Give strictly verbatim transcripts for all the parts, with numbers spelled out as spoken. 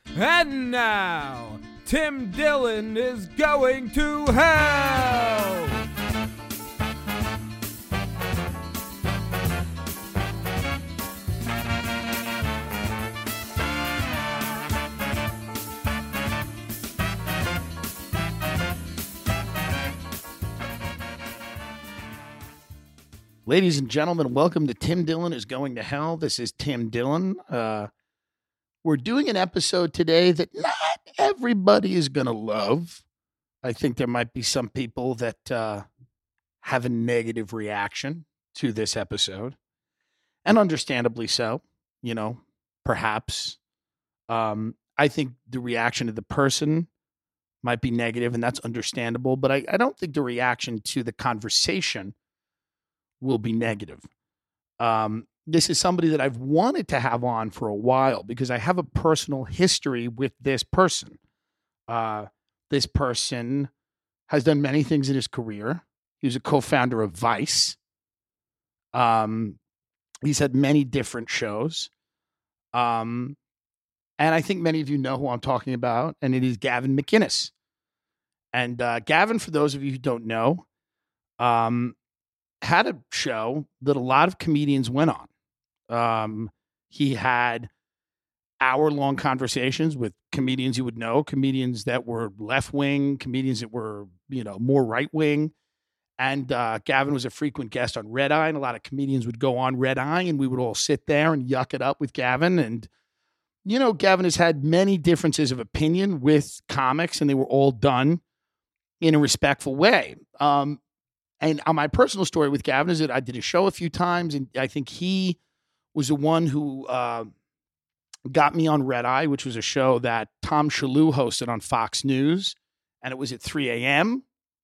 And now, Tim Dillon is going to hell! Ladies and gentlemen, welcome to Tim Dillon is Going to Hell. This is Tim Dillon. Uh, we're doing an episode today that not everybody is going to love. I think there might be some people that uh, have a negative reaction to this episode, and understandably so. You know, perhaps. Um, I think the reaction of the person might be negative, and that's understandable, but I, I don't think the reaction to the conversation will be negative. Um, this is somebody that I've wanted to have on for a while because I have a personal history with this person. Uh, this person has done many things in his career. He was a co-founder of Vice. Um, he's had many different shows. Um, and I think many of you know who I'm talking about, and it is Gavin McInnes. And uh, Gavin, for those of you who don't know, um, had a show that a lot of comedians went on. Um, he had hour-long conversations with comedians you would know, comedians that were left-wing, comedians that were, you know, more right-wing. And uh, Gavin was a frequent guest on Red Eye, and a lot of comedians would go on Red Eye, and we would all sit there and yuck it up with Gavin. And, you know, Gavin has had many differences of opinion with comics, and they were all done in a respectful way. Um, And on my personal story with Gavin is that I did a show a few times, and I think he was the one who uh, got me on Red Eye, which was a show that Tom Shalhoub hosted on Fox News, and it was at three a.m.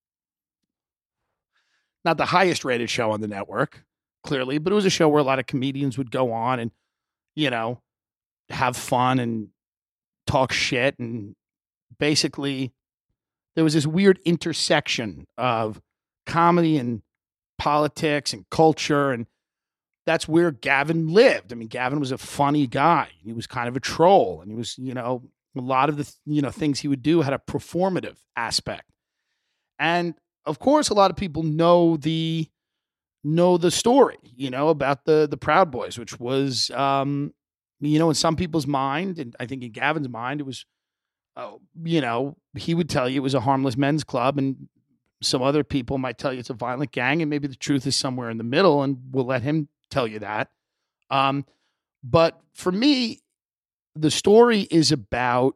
Not the highest rated show on the network, clearly, but it was a show where a lot of comedians would go on and, you know, have fun and talk shit. And basically, there was this weird intersection of comedy and politics and culture, and that's where Gavin lived. I mean, Gavin was a funny guy. He was kind of a troll, and he was, you know, a lot of the, you know, things he would do had a performative aspect. And of course, a lot of people know the know the story, you know, about the the Proud Boys, which was, um, you know, in some people's mind, and I think in Gavin's mind, it was, uh, you know, he would tell you it was a harmless men's club, and some other people might tell you it's a violent gang, and maybe the truth is somewhere in the middle, and we'll let him tell you that. Um, but for me, the story is about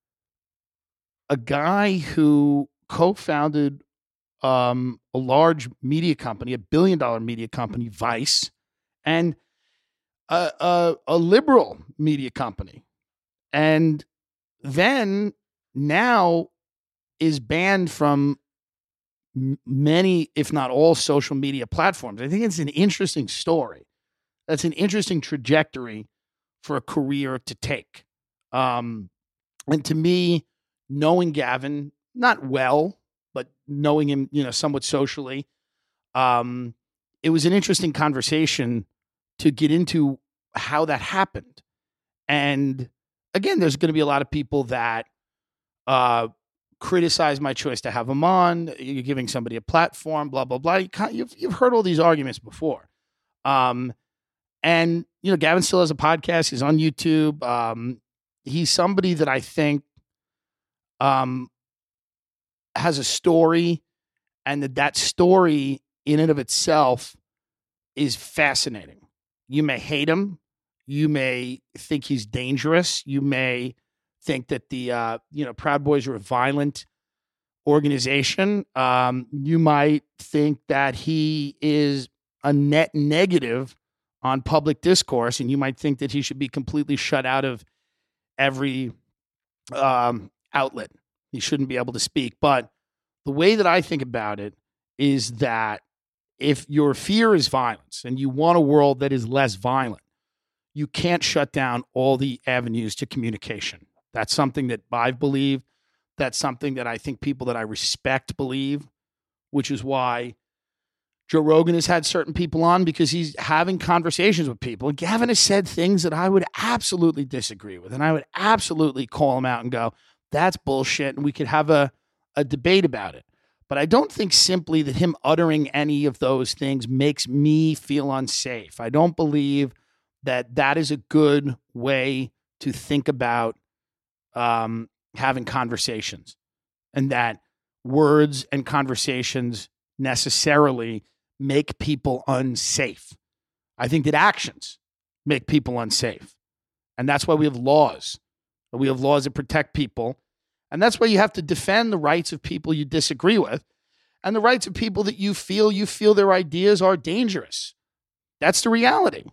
a guy who co-founded um, a large media company, a billion dollar media company, Vice, and a, a, a liberal media company. And then now is banned from many, if not all, social media platforms. I think it's an interesting story. That's an interesting trajectory for a career to take. Um, and to me, knowing Gavin, not well, but knowing him, you know, somewhat socially, um, it was an interesting conversation to get into how that happened. And again, there's going to be a lot of people that uh, criticize my choice to have him on. You're giving somebody a platform, blah, blah, blah. You you've, you've heard all these arguments before. Um, and, you know, Gavin still has a podcast. He's on YouTube. Um, he's somebody that I think um, has a story, and that that story in and of itself is fascinating. You may hate him. You may think he's dangerous. You may think that the uh, you know Proud Boys are a violent organization. Um, you might think that he is a net negative on public discourse, and you might think that he should be completely shut out of every um, outlet. He shouldn't be able to speak. But the way that I think about it is that if your fear is violence and you want a world that is less violent, you can't shut down all the avenues to communication. That's something that I've believed. That's something that I think people that I respect believe, which is why Joe Rogan has had certain people on because he's having conversations with people. And Gavin has said things that I would absolutely disagree with. And I would absolutely call him out and go, that's bullshit. And we could have a, a debate about it. But I don't think simply that him uttering any of those things makes me feel unsafe. I don't believe that that is a good way to think about um, having conversations, and that words and conversations necessarily make people unsafe. I think that actions make people unsafe. And that's why we have laws. We have laws that protect people. And that's why you have to defend the rights of people you disagree with and the rights of people that you feel you feel their ideas are dangerous. That's the reality.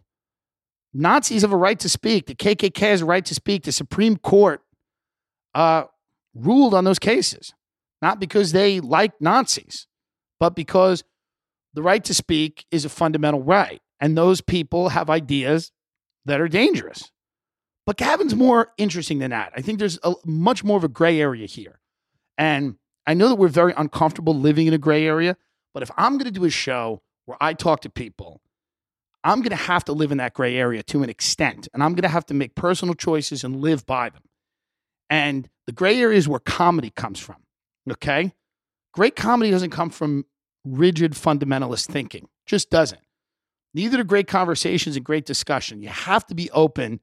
Nazis have a right to speak. The K K K has a right to speak. The Supreme Court uh, ruled on those cases, not because they like Nazis, but because the right to speak is a fundamental right. And those people have ideas that are dangerous. But Gavin's more interesting than that. I think there's a much more of a gray area here. And I know that we're very uncomfortable living in a gray area, but if I'm going to do a show where I talk to people, I'm going to have to live in that gray area to an extent. And I'm going to have to make personal choices and live by them. And the gray area is where comedy comes from. Okay? Great comedy doesn't come from rigid fundamentalist thinking. Just doesn't. Neither do great conversations and great discussion. You have to be open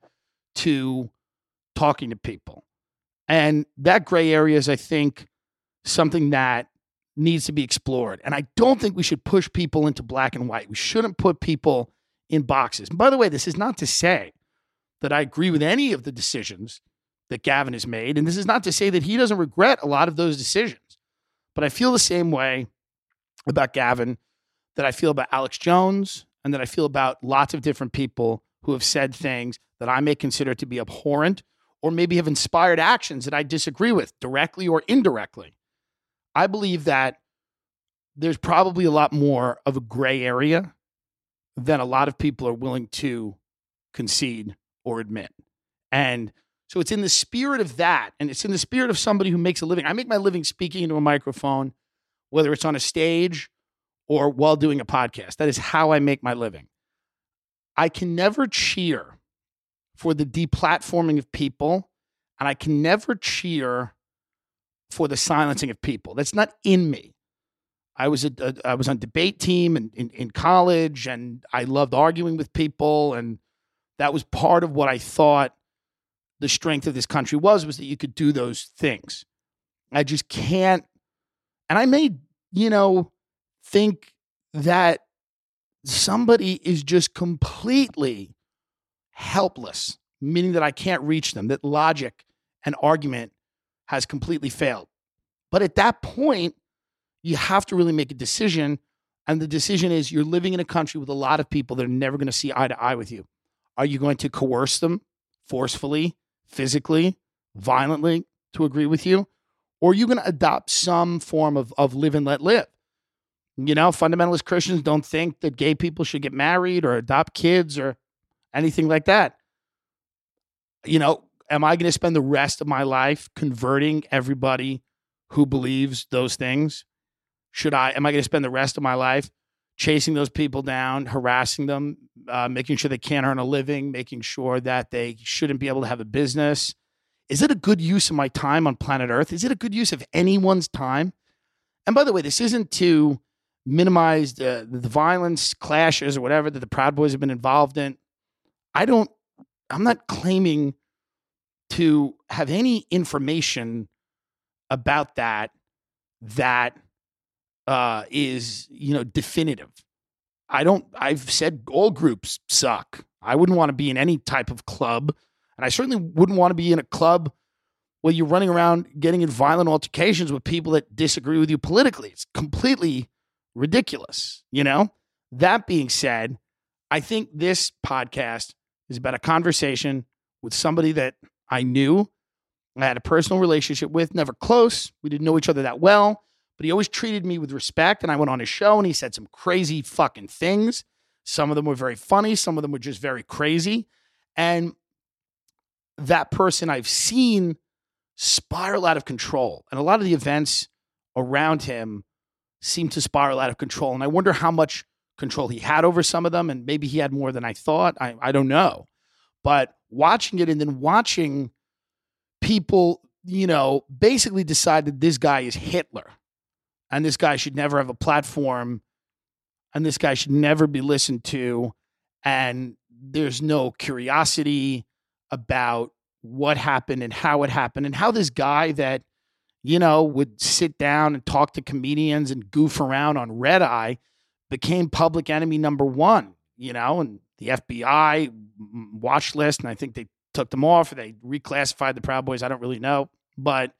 to talking to people. And that gray area is, I think, something that needs to be explored. And I don't think we should push people into black and white. We shouldn't put people in boxes. And by the way, this is not to say that I agree with any of the decisions that Gavin has made. And this is not to say that he doesn't regret a lot of those decisions. But I feel the same way about Gavin that I feel about Alex Jones and that I feel about lots of different people who have said things that I may consider to be abhorrent or maybe have inspired actions that I disagree with directly or indirectly. I believe that there's probably a lot more of a gray area than a lot of people are willing to concede or admit. And so it's in the spirit of that, and it's in the spirit of somebody who makes a living. I make my living speaking into a microphone, whether it's on a stage or while doing a podcast. That is how I make my living. I can never cheer for the deplatforming of people, and I can never cheer for the silencing of people. That's not in me. I was a, a, I was on debate team in, in, in college, and I loved arguing with people, and that was part of what I thought the strength of this country was, was that you could do those things. I just can't, and I may, you know, think that somebody is just completely helpless, meaning that I can't reach them, that logic and argument has completely failed. But at that point, you have to really make a decision. And the decision is you're living in a country with a lot of people that are never going to see eye to eye with you. Are you going to coerce them forcefully, physically, violently to agree with you? Or are you going to adopt some form of, of live and let live? You know, fundamentalist Christians don't think that gay people should get married or adopt kids or anything like that. You know, am I going to spend the rest of my life converting everybody who believes those things? Should I, am I going to spend the rest of my life chasing those people down, harassing them, uh, making sure they can't earn a living, making sure that they shouldn't be able to have a business? Is it a good use of my time on planet Earth? Is it a good use of anyone's time? And by the way, this isn't to minimize the, the violence, clashes, or whatever that the Proud Boys have been involved in. I don't, I'm not claiming to have any information about that that uh, is, you know, definitive. I don't, I've said all groups suck. I wouldn't want to be in any type of club. And I certainly wouldn't want to be in a club where you're running around getting in violent altercations with people that disagree with you politically. It's completely ridiculous, you know? That being said, I think this podcast is about a conversation with somebody that I knew, I had a personal relationship with, never close. We didn't know each other that well, but he always treated me with respect. And I went on his show and he said some crazy fucking things. Some of them were very funny. Some of them were just very crazy. And that person I've seen spiral out of control. And a lot of the events around him seemed to spiral out of control. And I wonder how much control he had over some of them. And maybe he had more than I thought. I, I don't know. But watching it and then watching people, you know, basically decide that this guy is Hitler and this guy should never have a platform and this guy should never be listened to. And there's no curiosity about what happened and how it happened and how this guy that, you know, would sit down and talk to comedians and goof around on Red Eye became public enemy number one, you know, and the F B I watch list. And I think they took them off or they reclassified the Proud Boys. I don't really know. But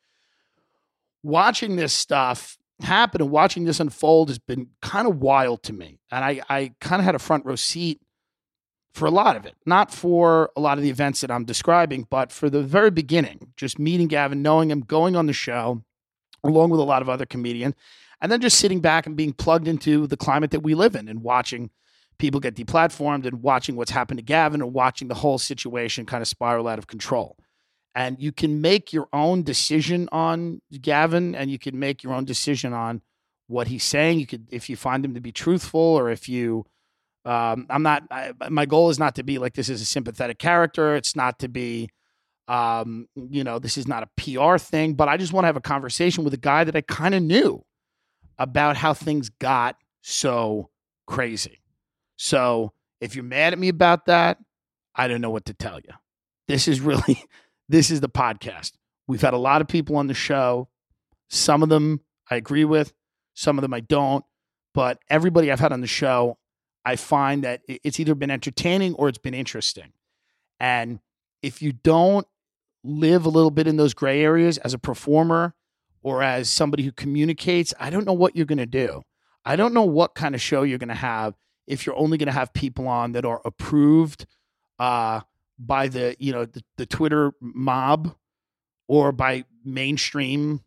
watching this stuff happen and watching this unfold has been kind of wild to me. And I, I kind of had a front row seat for a lot of it, not for a lot of the events that I'm describing, but for the very beginning, just meeting Gavin, knowing him, going on the show, along with a lot of other comedians, and then just sitting back and being plugged into the climate that we live in and watching people get deplatformed and watching what's happened to Gavin and watching the whole situation kind of spiral out of control. And you can make your own decision on Gavin and you can make your own decision on what he's saying. You could, if you find him to be truthful or if you, Um, I'm not, I, my goal is not to be like, this is a sympathetic character. It's not to be, um, you know, this is not a P R thing, but I just want to have a conversation with a guy that I kind of knew about how things got so crazy. So if you're mad at me about that, I don't know what to tell you. This is really, this is the podcast. We've had a lot of people on the show. Some of them I agree with, some of them I don't, but everybody I've had on the show, I find that it's either been entertaining or it's been interesting. And if you don't live a little bit in those gray areas as a performer or as somebody who communicates, I don't know what you're going to do. I don't know what kind of show you're going to have if you're only going to have people on that are approved uh, by the, you know, the, the Twitter mob or by mainstream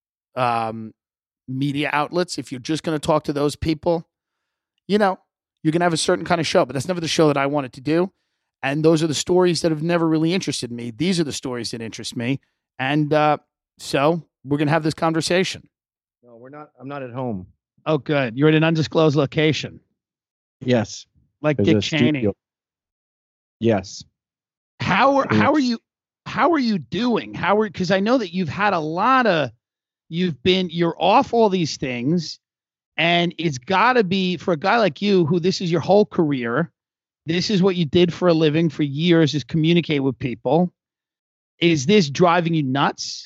um, media outlets. If you're just going to talk to those people, you know, you're going to have a certain kind of show, but that's never the show that I wanted to do. And those are the stories that have never really interested me. These are the stories that interest me. And uh, so we're going to have this conversation. No, we're not. I'm not at home. Oh, good. You're at an undisclosed location. Yes. Like There's Dick a Cheney. studio. Yes. How are, how are you, how are you doing? How are, cause I know that you've had a lot of, you've been, you're off all these things. And it's got to be for a guy like you, who this is your whole career. This is what you did for a living for years, is communicate with people. Is this driving you nuts?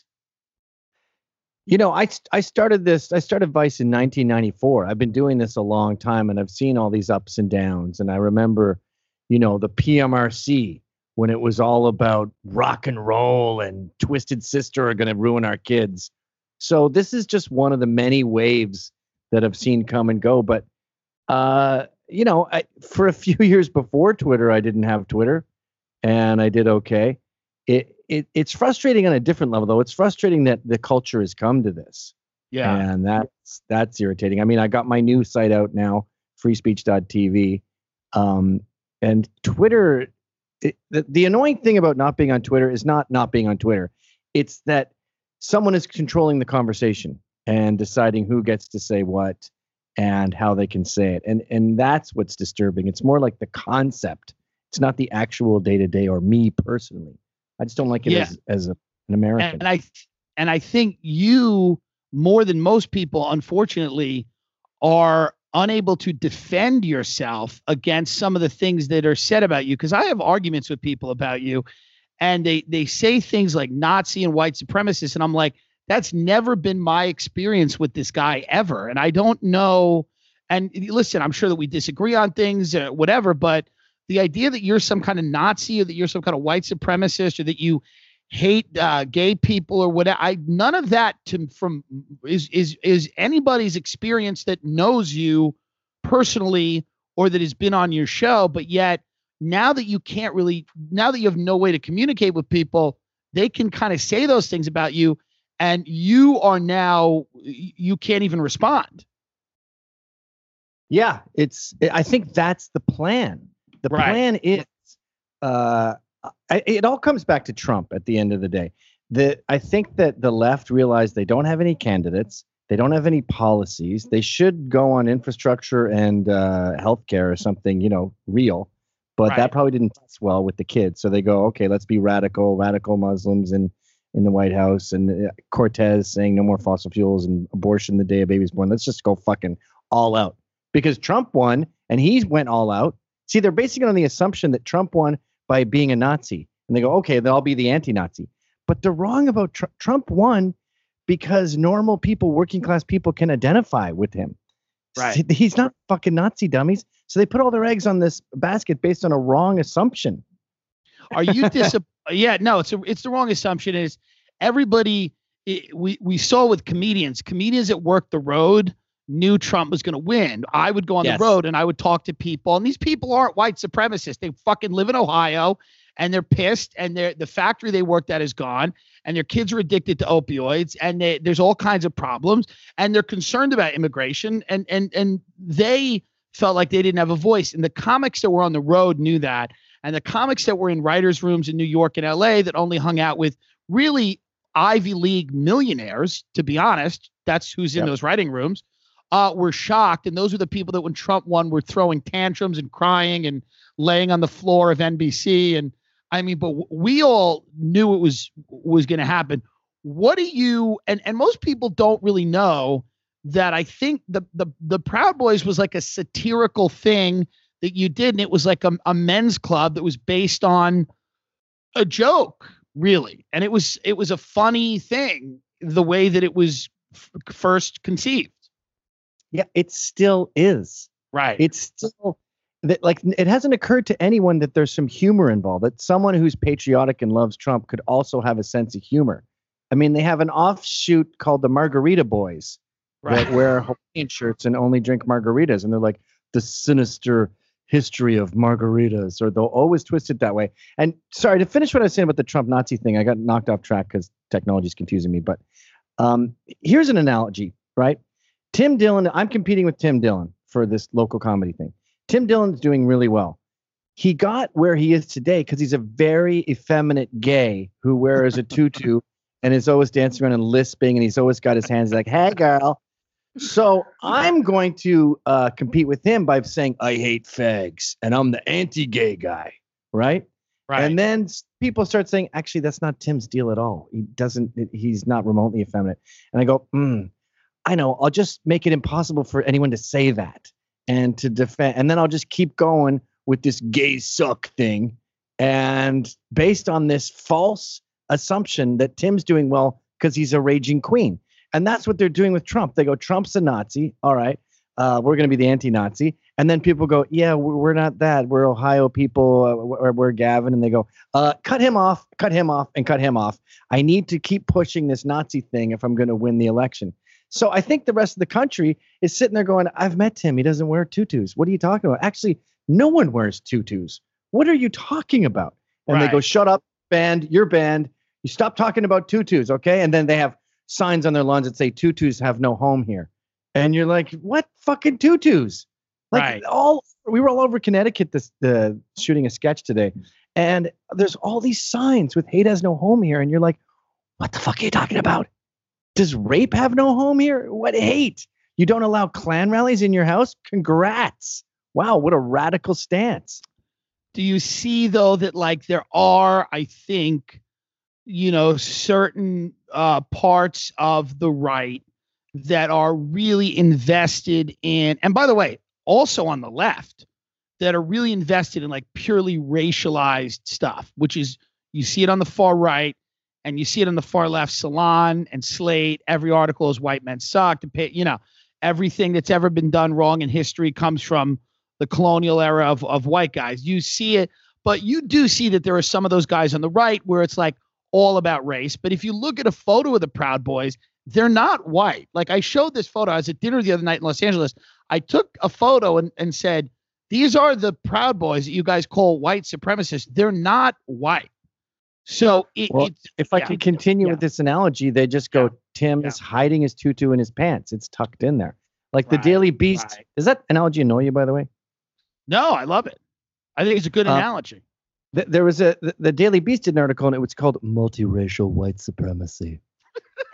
You know, I, I started this, I started Vice in nineteen ninety-four. I've been doing this a long time and I've seen all these ups and downs. And I remember, you know, the P M R C when it was all about rock and roll and Twisted Sister are going to ruin our kids. So this is just one of the many waves that I've seen come and go. But, uh, you know, I, for a few years before Twitter, I didn't have Twitter and I did okay. It, it It's frustrating on a different level, though. It's frustrating that the culture has come to this. Yeah. And that's, that's irritating. I mean, I got my new site out now, free speech dot t v. Um, and Twitter, it, the, the annoying thing about not being on Twitter is not not being on Twitter. It's that someone is controlling the conversation and deciding who gets to say what and how they can say it. And and that's what's disturbing. It's more like the concept. It's not the actual day-to-day or me personally. I just don't like it yeah. as, as a, an American. And I and I think you, more than most people, unfortunately, are unable to defend yourself against some of the things that are said about you. Because I have arguments with people about you, and they they say things like Nazi and white supremacist, and I'm like, that's never been my experience with this guy ever. And I don't know. And listen, I'm sure that we disagree on things, uh, whatever, but the idea that you're some kind of Nazi or that you're some kind of white supremacist or that you hate uh, gay people or whatever, I, none of that to, from is, is, is anybody's experience that knows you personally or that has been on your show. But yet now that you can't really, now that you have no way to communicate with people, they can kind of say those things about you. And you are now, you can't even respond. Yeah, it's, I think that's the plan. The right. plan is, uh, I, it all comes back to Trump at the end of the day. The, I think that the left realized they don't have any candidates They don't have any policies. They should go on infrastructure and uh, healthcare or something, you know, real. But Right. that probably didn't test well with the kids. So they go, okay, let's be radical, radical Muslims in, in the White House. And uh, Cortez saying no more fossil fuels and abortion the day a baby's born. Let's just go fucking all out. Because Trump won and he went all out. See, they're basing it on the assumption that Trump won by being a Nazi. And they go, okay, then I'll be the anti-Nazi. But they're wrong about Tr- Trump won because normal people, working class people can identify with him. Right. He's not fucking Nazi dummies. So they put all their eggs on this basket based on a wrong assumption. Are you dis? Yeah, no, it's a, it's the wrong assumption. Is everybody it, we we saw with comedians, comedians that worked the road knew Trump was going to win. I would go on Yes. the road and I would talk to people, and these people aren't white supremacists. They fucking live in Ohio and they're pissed, and they're the factory they worked at is gone, and their kids are addicted to opioids, and they, there's all kinds of problems, and they're concerned about immigration, and and and they felt like they didn't have a voice. And the comics that were on the road knew that. And the comics that were in writers' rooms in New York and L A that only hung out with really Ivy League millionaires, to be honest, that's who's in Yep. those writing rooms, uh, were shocked. And those are the people that when Trump won were throwing tantrums and crying and laying on the floor of N B C. And I mean, but we all knew it was was going to happen. What do you, and, and most people don't really know that I think the, the, the Proud Boys was like a satirical thing that you did. And it was like a, a men's club that was based on a joke, really. And it was, it was a funny thing, the way that it was f- first conceived. Yeah, it still is. Right. It's still that, like, it hasn't occurred to anyone that there's some humor involved, that someone who's patriotic and loves Trump could also have a sense of humor. I mean, they have an offshoot called the Margarita Boys right. that wear Hawaiian shirts and only drink margaritas. And they're like the sinister history of margaritas, or they'll always twist it that way. And sorry, to finish what I was saying about the Trump Nazi thing, I got knocked off track because technology is confusing me. But um, here's an analogy, right? Tim Dillon, I'm competing with Tim Dillon for this local comedy thing. Tim Dillon's doing really well. He got where he is today because he's a very effeminate gay who wears a tutu and is always dancing around and lisping, and he's always got his hands like, hey, girl. So I'm going to uh, compete with him by saying, I hate fags, and I'm the anti-gay guy, right? Right. And then s- people start saying, actually, that's not Tim's deal at all. He doesn't, he's not remotely effeminate. And I go, mm, I know, I'll just make it impossible for anyone to say that and to defend. And then I'll just keep going with this gay suck thing. And based on this false assumption that Tim's doing well because he's a raging queen. And that's what they're doing with Trump. They go, Trump's a Nazi. All right. Uh, we're going to be the anti-Nazi. And then people go, yeah, we're we're not that. We're Ohio people. Uh, we're, we're Gavin. And they go, uh, cut him off, cut him off, and cut him off. I need to keep pushing this Nazi thing if I'm going to win the election. So I think the rest of the country is sitting there going, I've met Tim. He doesn't wear tutus. What are you talking about? Actually, no one wears tutus. What are you talking about? And they go, Right. shut up, banned. You're banned. You stop talking about tutus, okay? And then they have signs on their lawns that say tutus have no home here. And you're like, what fucking tutus? Like Right. all we were all over Connecticut this the shooting a sketch today. And there's all these signs with hate has no home here. And you're like, what the fuck are you talking about? Does rape have no home here? What hate? You don't allow Klan rallies in your house? Congrats. Wow, what a radical stance. Do you see though that like there are, I think, you know, certain uh, parts of the right that are really invested in, and by the way, also on the left, that are really invested in like purely racialized stuff, which is, you see it on the far right and you see it on the far left. Salon and Slate, every article is white men suck. To pay, you know, everything that's ever been done wrong in history comes from the colonial era of, of white guys. You see it, but you do see that there are some of those guys on the right where it's like all about race. But if you look at a photo of the Proud Boys, they're not white. Like I showed this photo. I was at dinner the other night in Los Angeles. I took a photo and, and said, these are the Proud Boys that you guys call white supremacists. They're not white. So it, Well, it's, if I yeah. could continue Yeah. with this analogy, they just go, Yeah. Tim Yeah. is hiding his tutu in his pants. It's tucked in there. Like the Right, Daily Beast. right. Does that analogy annoy you, by the way? No, I love it. I think it's a good Uh, analogy. Th- There was a, the, the Daily Beast did an article and it was called Multiracial White Supremacy.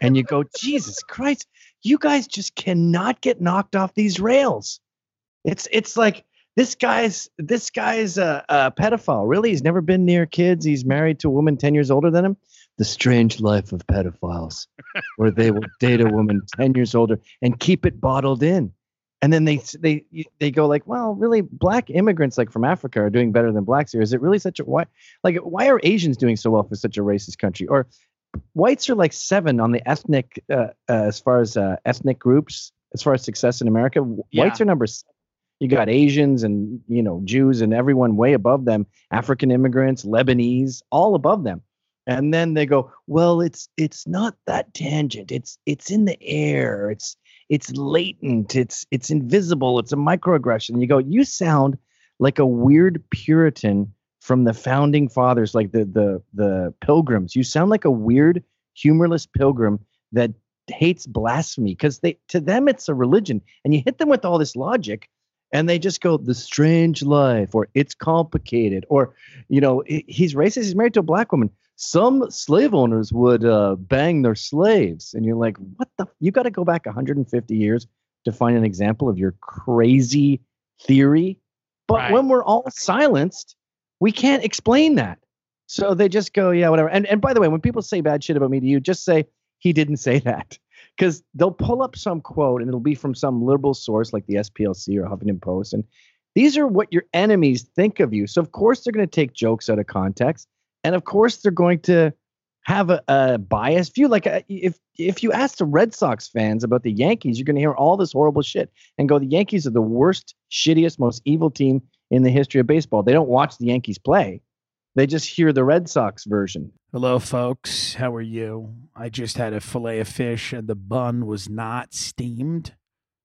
And you go, Jesus Christ, you guys just cannot get knocked off these rails. It's it's like this guy's this guy's a, a pedophile. Really, he's never been near kids. He's married to a woman ten years older than him. The strange life of pedophiles, where they will date a woman ten years older and keep it bottled in. And then they they they go like, well, really, black immigrants like from Africa are doing better than blacks here. Is it really such a why? Like, why are Asians doing so well for such a racist country? Or whites are like seven on the ethnic uh, uh, as far as uh, ethnic groups, as far as success in America. Yeah. Whites are number seven. You got Asians and, you know, Jews and everyone way above them. African immigrants, Lebanese, all above them. And then they go, well, it's it's not that tangent. It's it's in the air. It's it's latent. It's it's invisible. It's a microaggression. You go, you sound like a weird Puritan from the founding fathers, like the the the Pilgrims. You sound like a weird, humorless pilgrim that hates blasphemy because they to them it's a religion. And you hit them with all this logic, and they just go, the strange life, or it's complicated, or, you know, he's racist. He's married to a black woman. Some slave owners would uh, bang their slaves. And you're like, what the? You got to go back one hundred fifty years to find an example of your crazy theory. But Right. when we're all silenced, we can't explain that. So they just go, yeah, whatever. And and by the way, when people say bad shit about me to you, just say, he didn't say that. Because they'll pull up some quote and it'll be from some liberal source like the S P L C or Huffington Post. And these are what your enemies think of you. So, of course, they're going to take jokes out of context. And, of course, they're going to have a, a biased view. Like, a, if if you ask the Red Sox fans about the Yankees, you're going to hear all this horrible shit and go, the Yankees are the worst, shittiest, most evil team in the history of baseball. They don't watch the Yankees play. They just hear the Red Sox version. Hello, folks. How are you? I just had a fillet of fish, and the bun was not steamed.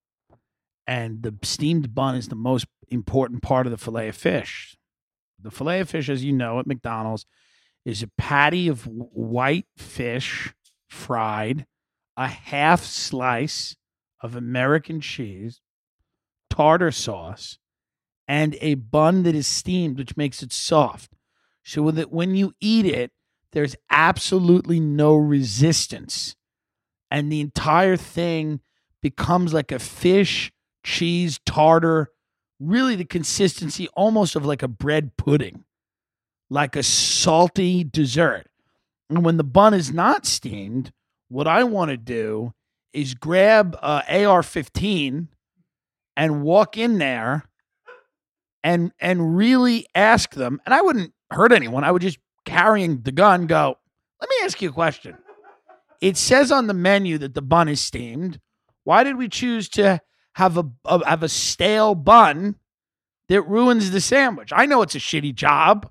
And the steamed bun is the most important part of the fillet of fish. The fillet of fish, as you know, at McDonald's, is a patty of w- white fish fried, a half slice of American cheese, tartar sauce, and a bun that is steamed, which makes it soft. So that when you eat it, there's absolutely no resistance. And the entire thing becomes like a fish, cheese, tartar, really the consistency almost of like a bread pudding, like a salty dessert. And when the bun is not steamed, what I want to do is grab uh, A R fifteen and walk in there and and really ask them, and I wouldn't hurt anyone. I would just, carrying the gun, go, let me ask you a question. It says on the menu that the bun is steamed. Why did we choose to have a, a have a stale bun that ruins the sandwich? I know it's a shitty job,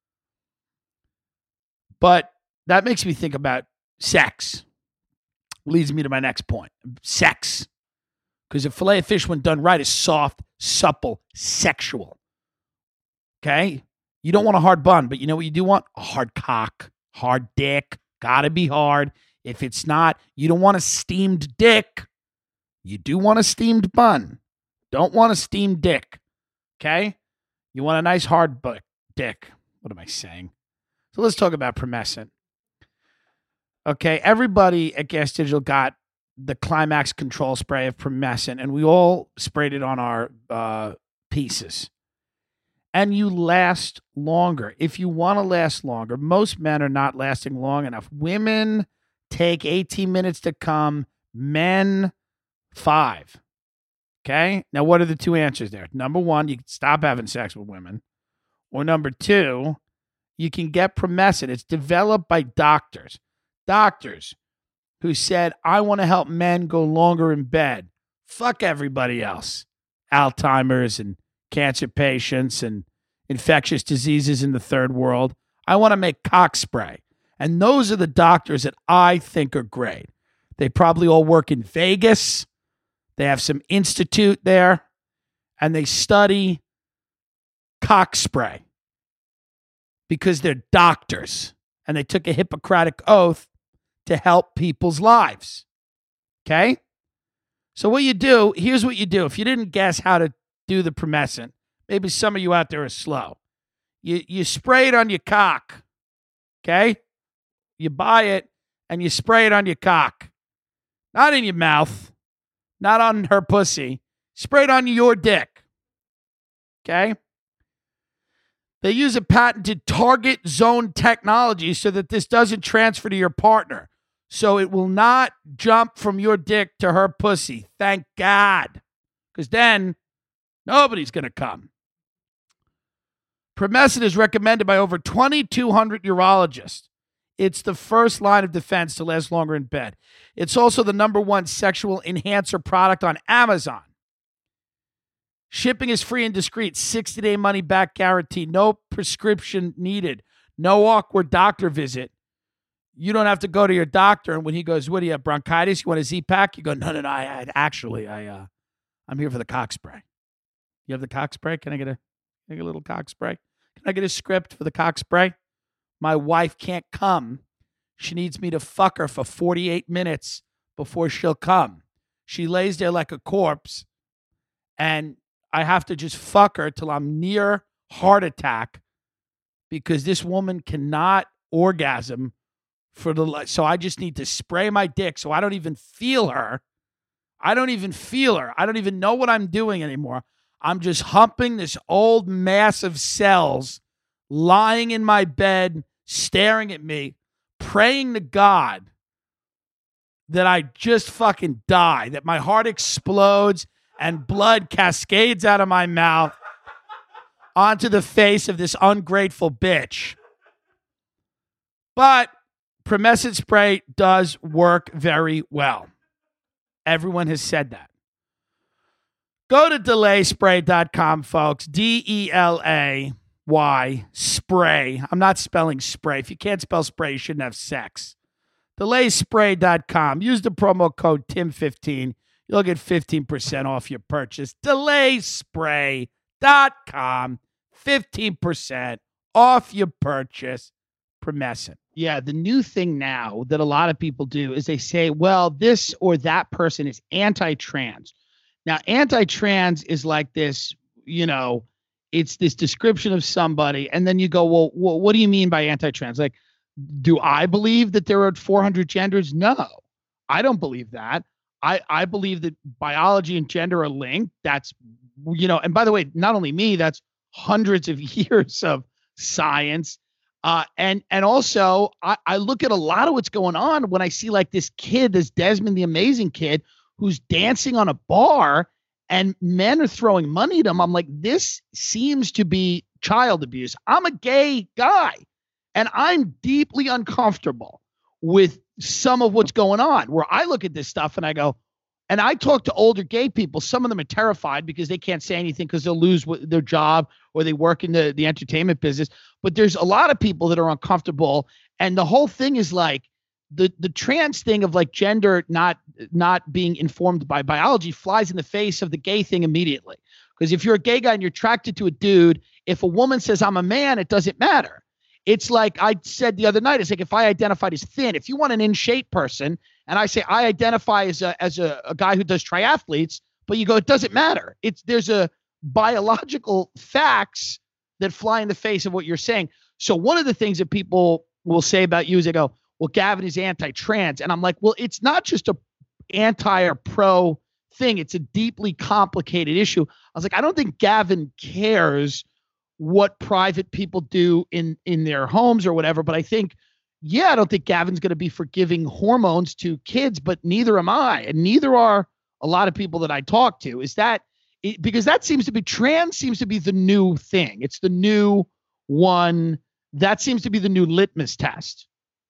but that makes me think about sex. Leads me to my next point. Sex. Because a fillet of fish, when done right, is soft, supple, sexual. Okay? You don't want a hard bun, but you know what you do want? A hard cock, hard dick. Gotta be hard. If it's not, you don't want a steamed dick. You do want a steamed bun. Don't want a steamed dick. Okay? You want a nice hard bu- dick. What am I saying? So let's talk about Promescent. Okay, everybody at Gas Digital got the Climax control spray of Promescent, and we all sprayed it on our uh, pieces. And you last longer. If you want to last longer, most men are not lasting long enough. Women take eighteen minutes to come, men five. Okay? Now, what are the two answers there? Number one, you can stop having sex with women. Or number two, you can get Promescent. It's developed by doctors. Doctors who said, I want to help men go longer in bed. Fuck everybody else. Alzheimer's and cancer patients and infectious diseases in the third world. I want to make cock spray. And those are the doctors that I think are great. They probably all work in Vegas. They have some institute there. And they study cock spray because they're doctors. And they took a Hippocratic oath to help people's lives. Okay? So what you do, here's what you do. If you didn't guess how to do the Promescent, maybe some of you out there are slow. You you spray it on your cock. Okay? You buy it and you spray it on your cock. Not in your mouth. Not on her pussy. Spray it on your dick. Okay? They use a patented target zone technology so that this doesn't transfer to your partner. So it will not jump from your dick to her pussy. Thank God. Because then nobody's going to come. Promescent is recommended by over twenty-two hundred urologists. It's the first line of defense to last longer in bed. It's also the number one sexual enhancer product on Amazon. Shipping is free and discreet. sixty-day money-back guarantee. No prescription needed. No awkward doctor visit. You don't have to go to your doctor, and when he goes, what do you have, bronchitis? You want a Z-Pack? You go, no, no, no, I, I actually, I, uh, I'm here for the cock spray. You have the cock spray? Can I get a, can I get a little cock spray? Can I get a script for the cock spray? My wife can't come. She needs me to fuck her for forty-eight minutes before she'll come. She lays there like a corpse, and I have to just fuck her till I'm near heart attack because this woman cannot orgasm for the, so I just need to spray my dick so I don't even feel her. I don't even feel her. I don't even know what I'm doing anymore. I'm just humping this old mass of cells lying in my bed, staring at me, praying to God that I just fucking die, that my heart explodes and blood cascades out of my mouth onto the face of this ungrateful bitch. But Promescent spray does work very well. Everyone has said that. Go to delay spray dot com, folks. D E L A Y, spray. I'm not spelling spray. If you can't spell spray, you shouldn't have sex. delay spray dot com. Use the promo code Tim fifteen. You'll get fifteen percent off your purchase. delay spray dot com. fifteen percent off your purchase. Promescent. Yeah, the new thing now that a lot of people do is they say, well, this or that person is anti-trans. Now, anti-trans is like this, you know, it's this description of somebody. And then you go, well, well what do you mean by anti-trans? Like, do I believe that there are four hundred genders? No, I don't believe that. I, I believe that biology and gender are linked. That's, you know, and by the way, not only me, that's hundreds of years of science. Uh, and and also, I, I look at a lot of what's going on when I see like this kid, this Desmond the Amazing kid, who's dancing on a bar and men are throwing money at him. I'm like, this seems to be child abuse. I'm a gay guy, and I'm deeply uncomfortable with some of what's going on, where I look at this stuff and I go, and I talk to older gay people. Some of them are terrified because they can't say anything because they'll lose their job or they work in the, the entertainment business. But there's a lot of people that are uncomfortable. And the whole thing is like the, the trans thing of like gender not, not being informed by biology flies in the face of the gay thing immediately. Because if you're a gay guy and you're attracted to a dude, if a woman says I'm a man, it doesn't matter. It's like I said the other night, it's like if I identified as thin, if you want an in-shape person, and I say I identify as a as a, a guy who does triathletes, but you go, it doesn't matter. It's there's a biological facts that fly in the face of what you're saying. So one of the things that people will say about you is they go, well, Gavin is anti-trans. And I'm like, well, it's not just a anti or pro thing. It's a deeply complicated issue. I was like, I don't think Gavin cares what private people do in, in their homes or whatever. But I think, yeah, I don't think Gavin's going to be for giving hormones to kids, but neither am I. And neither are a lot of people that I talk to. Is that it, because that seems to be trans seems to be the new thing. It's the new one. That seems to be the new litmus test.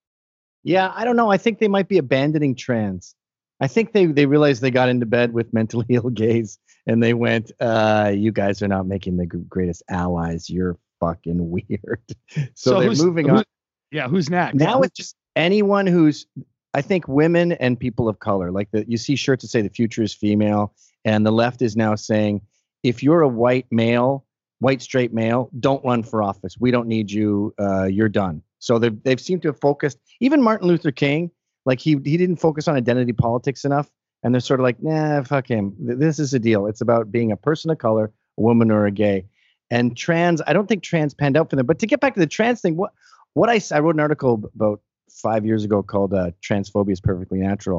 Yeah, I don't know. I think they might be abandoning trans. I think they, they realized they got into bed with mentally ill gays and they went, uh, you guys are not making the greatest allies. You're fucking weird. So, so they're moving on. Yeah, who's next? Now it's just anyone who's, I think women and people of color, like the, you see shirts that say the future is female, and the left is now saying, if you're a white male, white straight male, don't run for office. We don't need you. Uh, you're done. So they've, they've seemed to have focused, even Martin Luther King, like he he didn't focus on identity politics enough. And they're sort of like, nah, fuck him. This is a deal. It's about being a person of color, a woman or a gay. And trans, I don't think trans panned out for them. But to get back to the trans thing, what what I, I wrote an article about five years ago called uh, Transphobia is Perfectly Natural.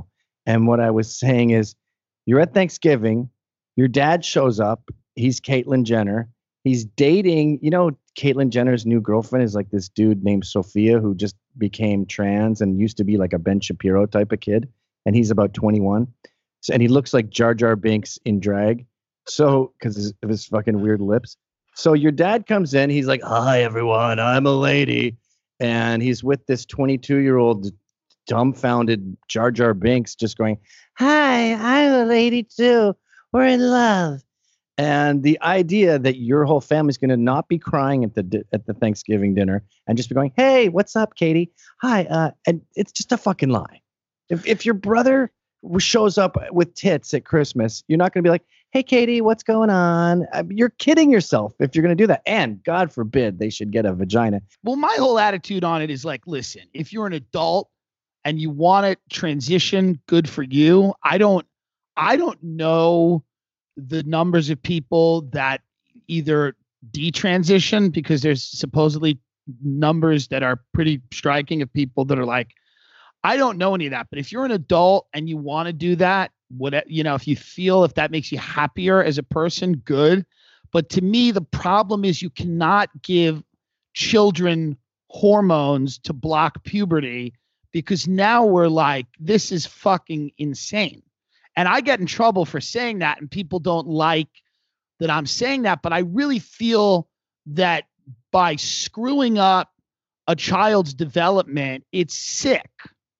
And what I was saying is, you're at Thanksgiving, your dad shows up. He's Caitlyn Jenner. He's dating, you know, Caitlyn Jenner's new girlfriend is like this dude named Sophia who just became trans and used to be like a Ben Shapiro type of kid. And he's about twenty-one. So, and he looks like Jar Jar Binks in drag. So, because of his fucking weird lips. So your dad comes in. He's like, hi, everyone. I'm a lady. And he's with this twenty-two-year-old dumbfounded Jar Jar Binks just going, hi, I'm a lady too. We're in love. And the idea that your whole family's going to not be crying at the at the Thanksgiving dinner and just be going, hey, what's up, Katie? Hi. Uh, and it's just a fucking lie. If if your brother shows up with tits at Christmas, you're not going to be like, hey, Katie, what's going on? You're kidding yourself if you're going to do that. And God forbid they should get a vagina. Well, my whole attitude on it is like, listen, if you're an adult and you want to transition, good for you. I don't, I don't know the numbers of people that either detransition, because there's supposedly numbers that are pretty striking of people that are like, I don't know any of that. But if you're an adult and you want to do that, what, you know, if you feel, if that makes you happier as a person, good. But to me, the problem is you cannot give children hormones to block puberty, because now we're like, this is fucking insane. And I get in trouble for saying that, and people don't like that I'm saying that. But I really feel that by screwing up a child's development, it's sick.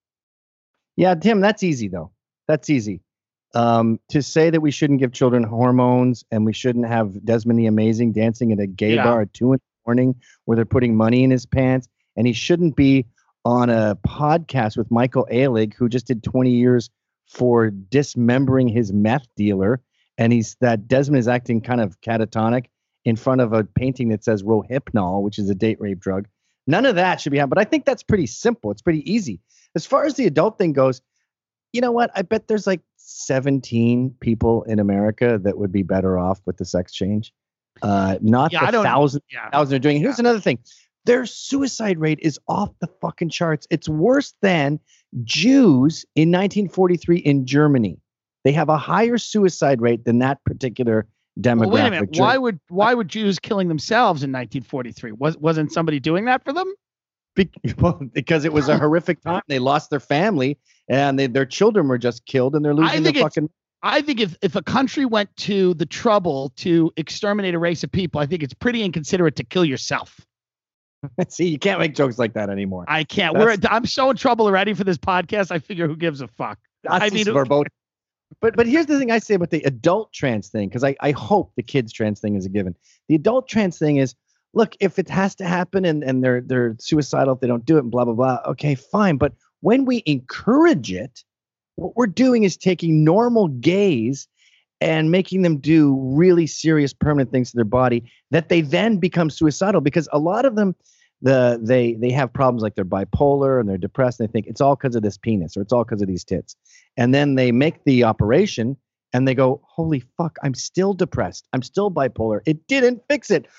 Yeah, Tim, that's easy, though. That's easy. Um, to say that we shouldn't give children hormones and we shouldn't have Desmond the Amazing dancing at a gay Yeah. bar at two in the morning where they're putting money in his pants, and he shouldn't be on a podcast with Michael Ehrlich, who just did twenty years for dismembering his meth dealer, and he's that Desmond is acting kind of catatonic in front of a painting that says Rohypnol, which is a date rape drug. None of that should be happening, but I think that's pretty simple. It's pretty easy. As far as the adult thing goes, you know what? I bet there's like seventeen people in America that would be better off with the sex change. Uh, not Yeah, I the don't- thousands, Yeah. thousands are doing. Here's another thing. Their suicide rate is off the fucking charts. It's worse than Jews in nineteen forty-three in Germany. They have a higher suicide rate than that particular demographic. Well, wait a minute. Ger- Why would why would Jews killing themselves in nineteen forty-three? Was wasn't somebody doing that for them? Be- well, because it was a horrific time. They lost their family, and they, their children were just killed, and they're losing their think it's- fucking. I think if, if a country went to the trouble to exterminate a race of people, I think it's pretty inconsiderate to kill yourself. See, you can't make jokes like that anymore. I can't. That's- We're I'm so in trouble already for this podcast. I figure who gives a fuck. I Us mean, is verboten. But but here's the thing I say about the adult trans thing, because I, I hope the kids trans thing is a given. The adult trans thing is, look, if it has to happen and, and they're they're suicidal if they don't do it and blah blah blah, okay, fine. But when we encourage it, what we're doing is taking normal gays and making them do really serious permanent things to their body that they then become suicidal, because a lot of them the they they have problems like they're bipolar and they're depressed and they think it's all because of this penis or it's all because of these tits. And then they make the operation and they go, holy fuck, I'm still depressed. I'm still bipolar. It didn't fix it.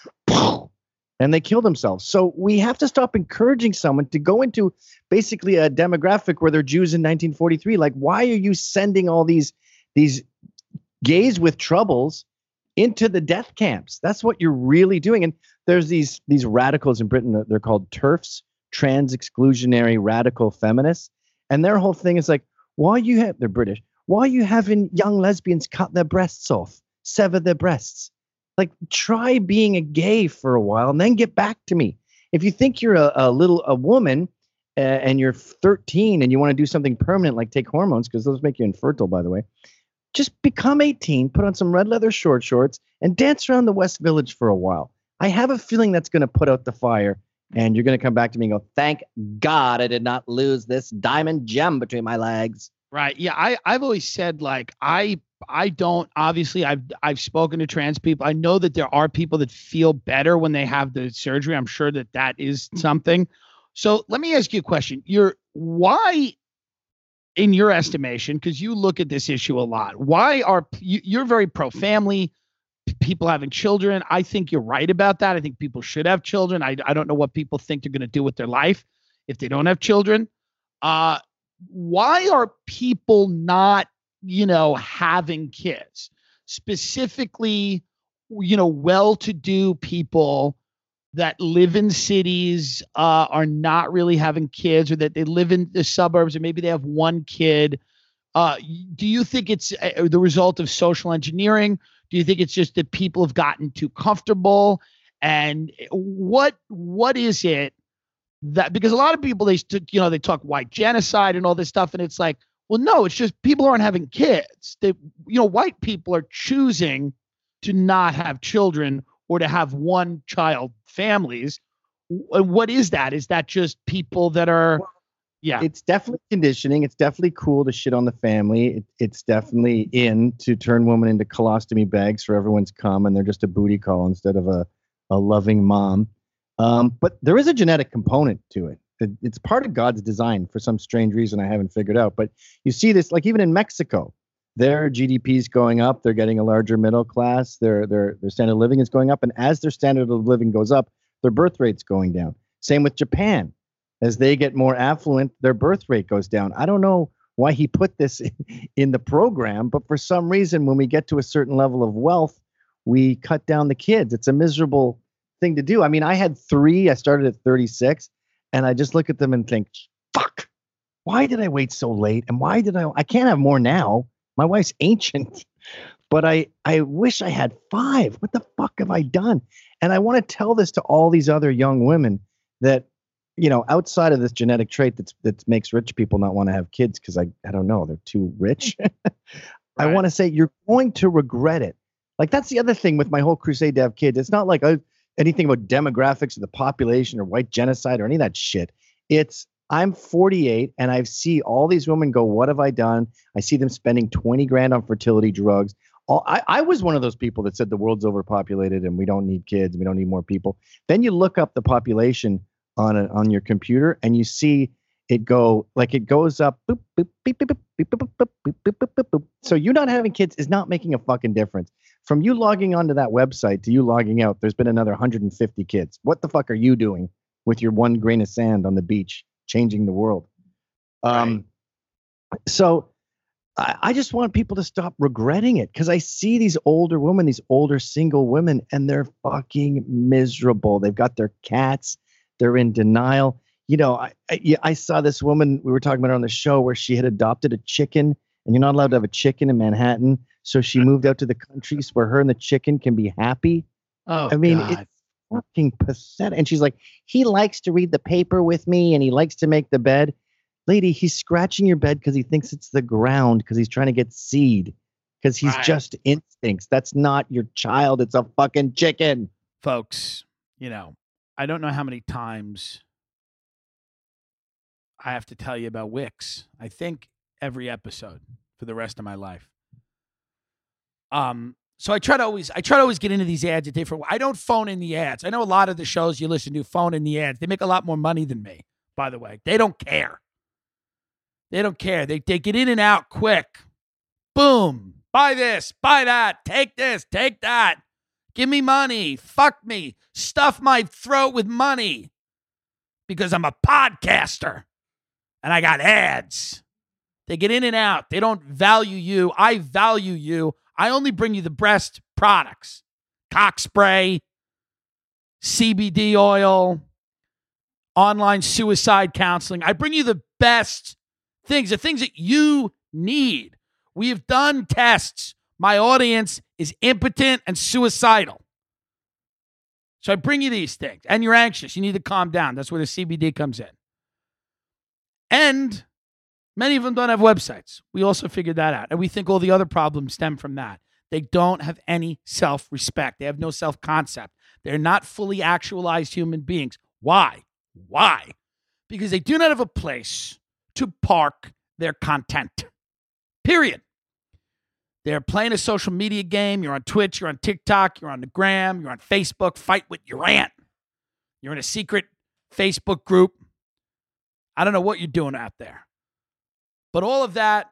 And they kill themselves. So we have to stop encouraging someone to go into basically a demographic where they're Jews in nineteen forty-three. Like, why are you sending all these these gays with troubles into the death camps? That's what you're really doing. And there's these these radicals in Britain. They're called TERFs, trans exclusionary radical feminists. And their whole thing is like, why you have, they're British, why are you having young lesbians cut their breasts off, sever their breasts? Like, try being a gay for a while and then get back to me. If you think you're a, a little a woman uh, and you're thirteen and you want to do something permanent like take hormones, because those make you infertile, by the way, just become eighteen, put on some red leather short shorts, and dance around the West Village for a while. I have a feeling that's going to put out the fire, and you're going to come back to me and go, thank God I did not lose this diamond gem between my legs. Right. Yeah. I, I've always said, like, I I don't, obviously I've I've spoken to trans people. I know that there are people that feel better when they have the surgery. I'm sure that that is something. So let me ask you a question. You're why, in your estimation, because you look at this issue a lot, why are you, you're very pro-family, people having children. I think you're right about that. I think people should have children. I, I don't know what people think they're going to do with their life if they don't have children. Uh, why are people not, you know, having kids? Specifically, you know, well-to-do people that live in cities uh, are not really having kids, or that they live in the suburbs, or maybe they have one kid. Uh, do you think it's uh, the result of social engineering? Do you think it's just that people have gotten too comfortable? And what what is it that, because a lot of people, they you know they talk white genocide and all this stuff, and it's like, well, no, it's just people aren't having kids. They, you know, white people are choosing to not have children or to have one child families. What is that? Is that just people that are, yeah. It's definitely conditioning. It's definitely cool to shit on the family. It, it's definitely in to turn women into colostomy bags for everyone's cum, and they're just a booty call instead of a, a loving mom. Um, but there is a genetic component to it. it. It's part of God's design for some strange reason I haven't figured out. But you see this, like even in Mexico, their G D P is going up. They're getting a larger middle class. Their their their standard of living is going up, and as their standard of living goes up, their birth rate's going down. Same with Japan. As they get more affluent, their birth rate goes down. I don't know why he put this in, in the program, but for some reason, when we get to a certain level of wealth, we cut down the kids. It's a miserable thing to do. I mean, I had three. I started at thirty-six, and I just look at them and think, fuck, why did I wait so late? And why did I, I can't have more now. My wife's ancient, but I, I wish I had five. What the fuck have I done? And I want to tell this to all these other young women that, you know, outside of this genetic trait that's, that makes rich people not want to have kids because I, I don't know, they're too rich. Right. I want to say you're going to regret it. Like, that's the other thing with my whole crusade to have kids. It's not like a, anything about demographics of the population or white genocide or any of that shit. It's, I'm forty-eight and I see all these women go, what have I done? I see them spending twenty grand on fertility drugs. All, I, I was one of those people that said the world's overpopulated and we don't need kids. We don't need more people. Then you look up the population on a, on your computer and you see it go like it goes up. Boop, boop, beep, beep, beep, beep, boop, boop, boop, boop, boop, boop, boop. So you not having kids is not making a fucking difference. From you logging onto that website to you logging out, there's been another one hundred fifty kids. What the fuck are you doing with your one grain of sand on the beach, changing the world? Um, right. So I, I just want people to stop regretting it, because I see these older women, these older single women, and they're fucking miserable. They've got their cats. They're in denial. You know, I, I, I saw this woman, we were talking about her on the show, where she had adopted a chicken, and you're not allowed to have a chicken in Manhattan. So she moved out to the countries where her and the chicken can be happy. Oh, I mean, God. It's fucking pathetic. And she's like, he likes to read the paper with me and he likes to make the bed. Lady, he's scratching your bed because he thinks it's the ground, because he's trying to get seed, because he's right. just instincts. That's not your child. It's a fucking chicken. Folks, you know, I don't know how many times I have to tell you about Wix. I think every episode for the rest of my life. Um, so I try to always, I try to always get into these ads at different. I don't phone in the ads. I know a lot of the shows you listen to phone in the ads. They make a lot more money than me, by the way. They don't care. They don't care. They they get in and out quick. Boom. Buy this, buy that, take this, take that. Give me money. Fuck me. Stuff my throat with money because I'm a podcaster and I got ads. They get in and out. They don't value you. I value you. I only bring you the best products. Cock spray, C B D oil, online suicide counseling. I bring you the best things, the things that you need. We have done tests. My audience is impotent and suicidal. So I bring you these things. And you're anxious. You need to calm down. That's where the C B D comes in. And many of them don't have websites. We also figured that out. And we think all the other problems stem from that. They don't have any self-respect. They have no self-concept. They're not fully actualized human beings. Why? Why? Because they do not have a place to park their content. Period. They're playing a social media game. You're on Twitch. You're on TikTok. You're on the gram. You're on Facebook. Fight with your aunt. You're in a secret Facebook group. I don't know what you're doing out there. But all of that,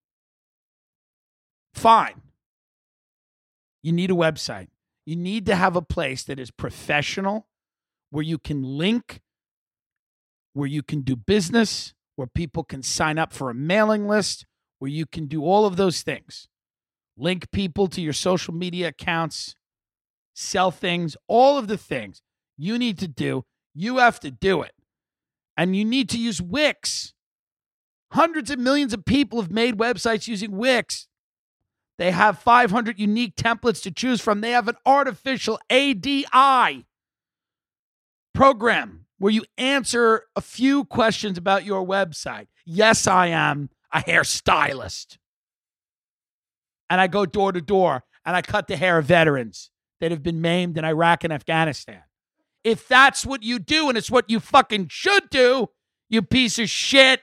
fine. You need a website. You need to have a place that is professional, where you can link, where you can do business, where people can sign up for a mailing list, where you can do all of those things. Link people to your social media accounts, sell things, all of the things you need to do. You have to do it. And you need to use Wix. Hundreds of millions of people have made websites using Wix. They have five hundred unique templates to choose from. They have an artificial A D I program where you answer a few questions about your website. Yes, I am a hairstylist. And I go door to door and I cut the hair of veterans that have been maimed in Iraq and Afghanistan. If that's what you do and it's what you fucking should do, you piece of shit,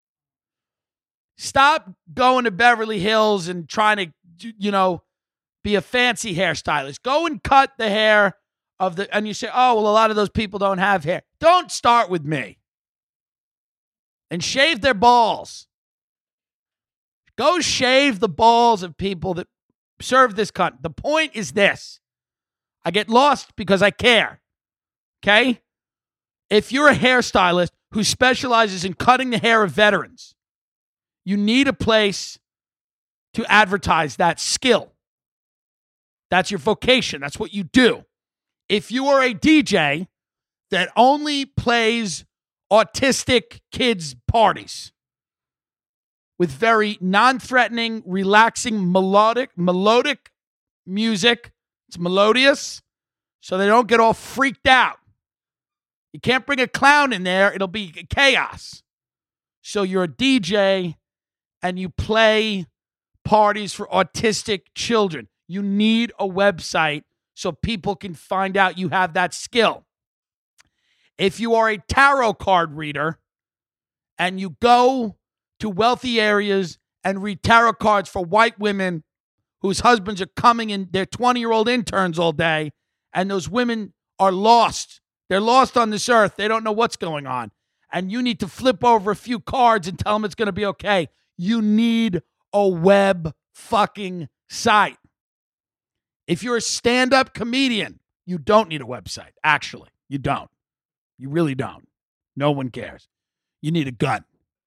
stop going to Beverly Hills and trying to, you know, be a fancy hairstylist. Go and cut the hair of the, and you say, oh, well, a lot of those people don't have hair. Don't start with me. And shave their balls. Go shave the balls of people that serve this country. The point is this. I get lost because I care. Okay? If you're a hairstylist who specializes in cutting the hair of veterans, you need a place to advertise that skill. That's your vocation. That's what you do. If you are a D J that only plays autistic kids' parties with very non-threatening, relaxing, melodic, melodic music, it's melodious, so they don't get all freaked out. You can't bring a clown in there. It'll be chaos. So you're a D J and you play parties for autistic children. You need a website so people can find out you have that skill. If you are a tarot card reader and you go to wealthy areas and read tarot cards for white women whose husbands are coming in, they're twenty-year-old interns all day, and those women are lost. They're lost on this earth. They don't know what's going on. And you need to flip over a few cards and tell them it's going to be okay. You need a web fucking site. If you're a stand-up comedian, you don't need a website. Actually, you don't. You really don't. No one cares. You need a gun.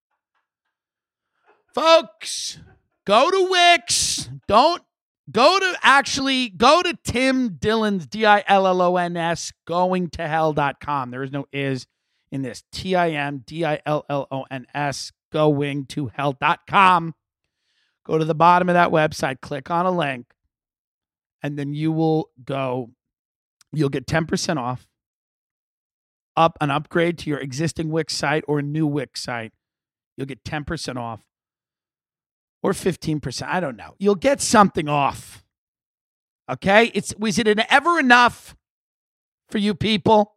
Folks, go to Wix. Don't go to actually go to Tim Dillon's D I L L O N S going to hell dot com. There is no is in this. T I M D I L L O N S going to hell dot com. Go to the bottom of that website, click on a link, and then you will go, you'll get ten percent off, up an upgrade to your existing Wix site or a new Wix site. You'll get ten percent off. Or fifteen percent. I don't know. You'll get something off. Okay? It's was it an ever enough for you people?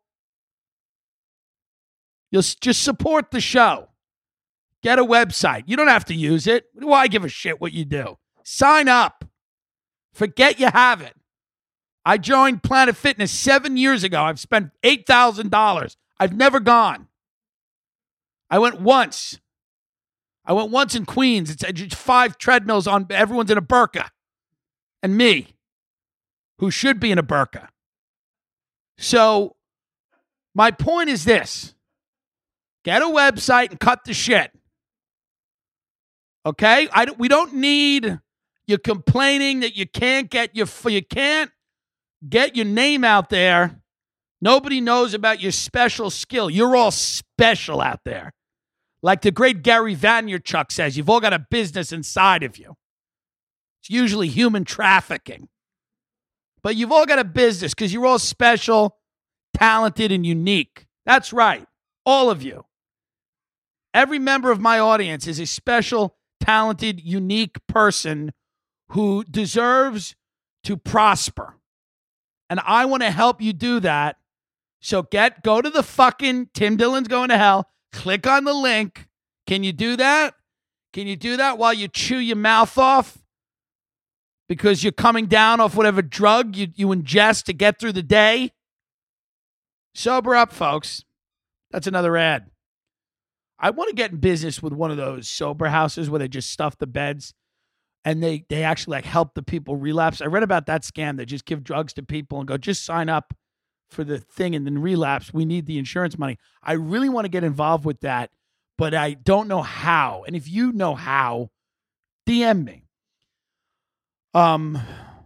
You'll just support the show. Get a website. You don't have to use it. Why give a shit what you do? Sign up. Forget you have it. I joined Planet Fitness seven years ago. I've spent eight thousand dollars. I've never gone. I went once. I went once in Queens. It's just five treadmills on. Everyone's in a burqa. And me, who should be in a burqa. So my point is this. Get a website and cut the shit. Okay? I don't, we don't need you complaining that you can't get your you can't get your name out there. Nobody knows about your special skill. You're all special out there. Like the great Gary Vaynerchuk says, you've all got a business inside of you. It's usually human trafficking. But you've all got a business because you're all special, talented, and unique. That's right. All of you. Every member of my audience is a special, talented, unique person who deserves to prosper. And I want to help you do that. So get, go to the fucking Tim Dillon's Going to Hell. Click on the link. Can you do that? Can you do that while you chew your mouth off? Because you're coming down off whatever drug you, you ingest to get through the day? Sober up, folks. That's another ad. I want to get in business with one of those sober houses where they just stuff the beds and they, they actually like help the people relapse. I read about that scam. They just give drugs to people and go, just sign up for the thing and then relapse. We need the insurance money. I really want to get involved with that, but I don't know how. And if you know how, D M me. Um,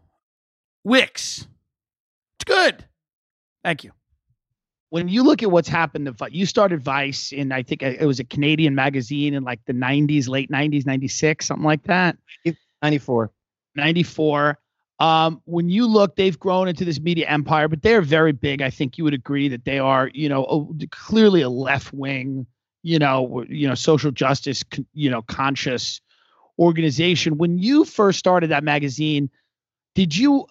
Wix. It's good. Thank you. When you look at what's happened to Vice, you started Vice in, I think it was a Canadian magazine in like the nineties, late nineties, ninety-six, something like that. ninety-four. ninety-four. Um, when you look, they've grown into this media empire, but they're very big. I think you would agree that they are, you know, a, clearly a left wing, you know, you know, social justice, you know, conscious organization. When you first started that magazine, did you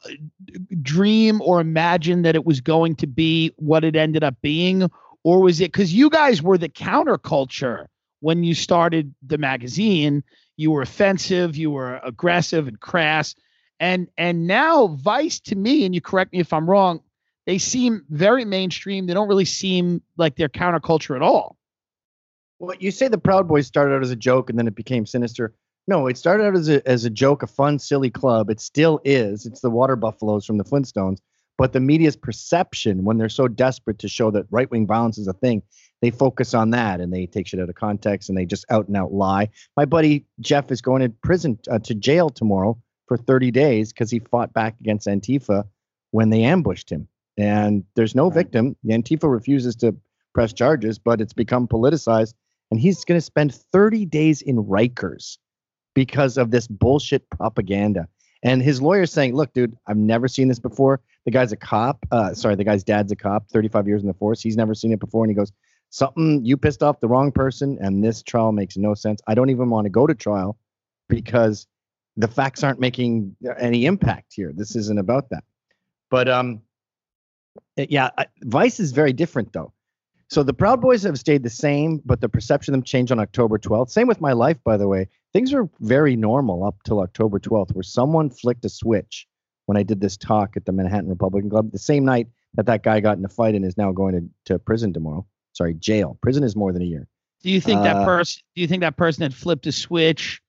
dream or imagine that it was going to be what it ended up being? Or was it because you guys were the counterculture when you started the magazine? You were offensive, you were aggressive and crass. And and now Vice, to me, and you correct me if I'm wrong, they seem very mainstream. They don't really seem like they're counterculture at all. Well, you say the Proud Boys started out as a joke and then it became sinister. No, it started out as a as a joke, a fun, silly club. It still is. It's the Water Buffaloes from the Flintstones. But the media's perception, when they're so desperate to show that right-wing violence is a thing, they focus on that and they take shit out of context and they just out and out lie. My buddy Jeff is going to prison, uh, to jail tomorrow for thirty days because he fought back against Antifa when they ambushed him. And there's no victim. The Antifa refuses to press charges, but it's become politicized. And he's going to spend thirty days in Rikers because of this bullshit propaganda. And his lawyer's saying, look, dude, I've never seen this before. The guy's a cop. Uh, sorry, the guy's dad's a cop, thirty-five years in the force. He's never seen it before. And he goes, something, you pissed off the wrong person. And this trial makes no sense. I don't even want to go to trial because the facts aren't making any impact here. This isn't about that. But um, yeah, Vice is very different, though. So the Proud Boys have stayed the same, but the perception of them changed on October twelfth. Same with my life, by the way. Things were very normal up till October twelfth, where someone flicked a switch when I did this talk at the Manhattan Republican Club, the same night that that guy got in a fight and is now going to, to prison tomorrow. Sorry, jail. Prison is more than a year. Do you think that Uh, person? Do you think that person had flipped a switch?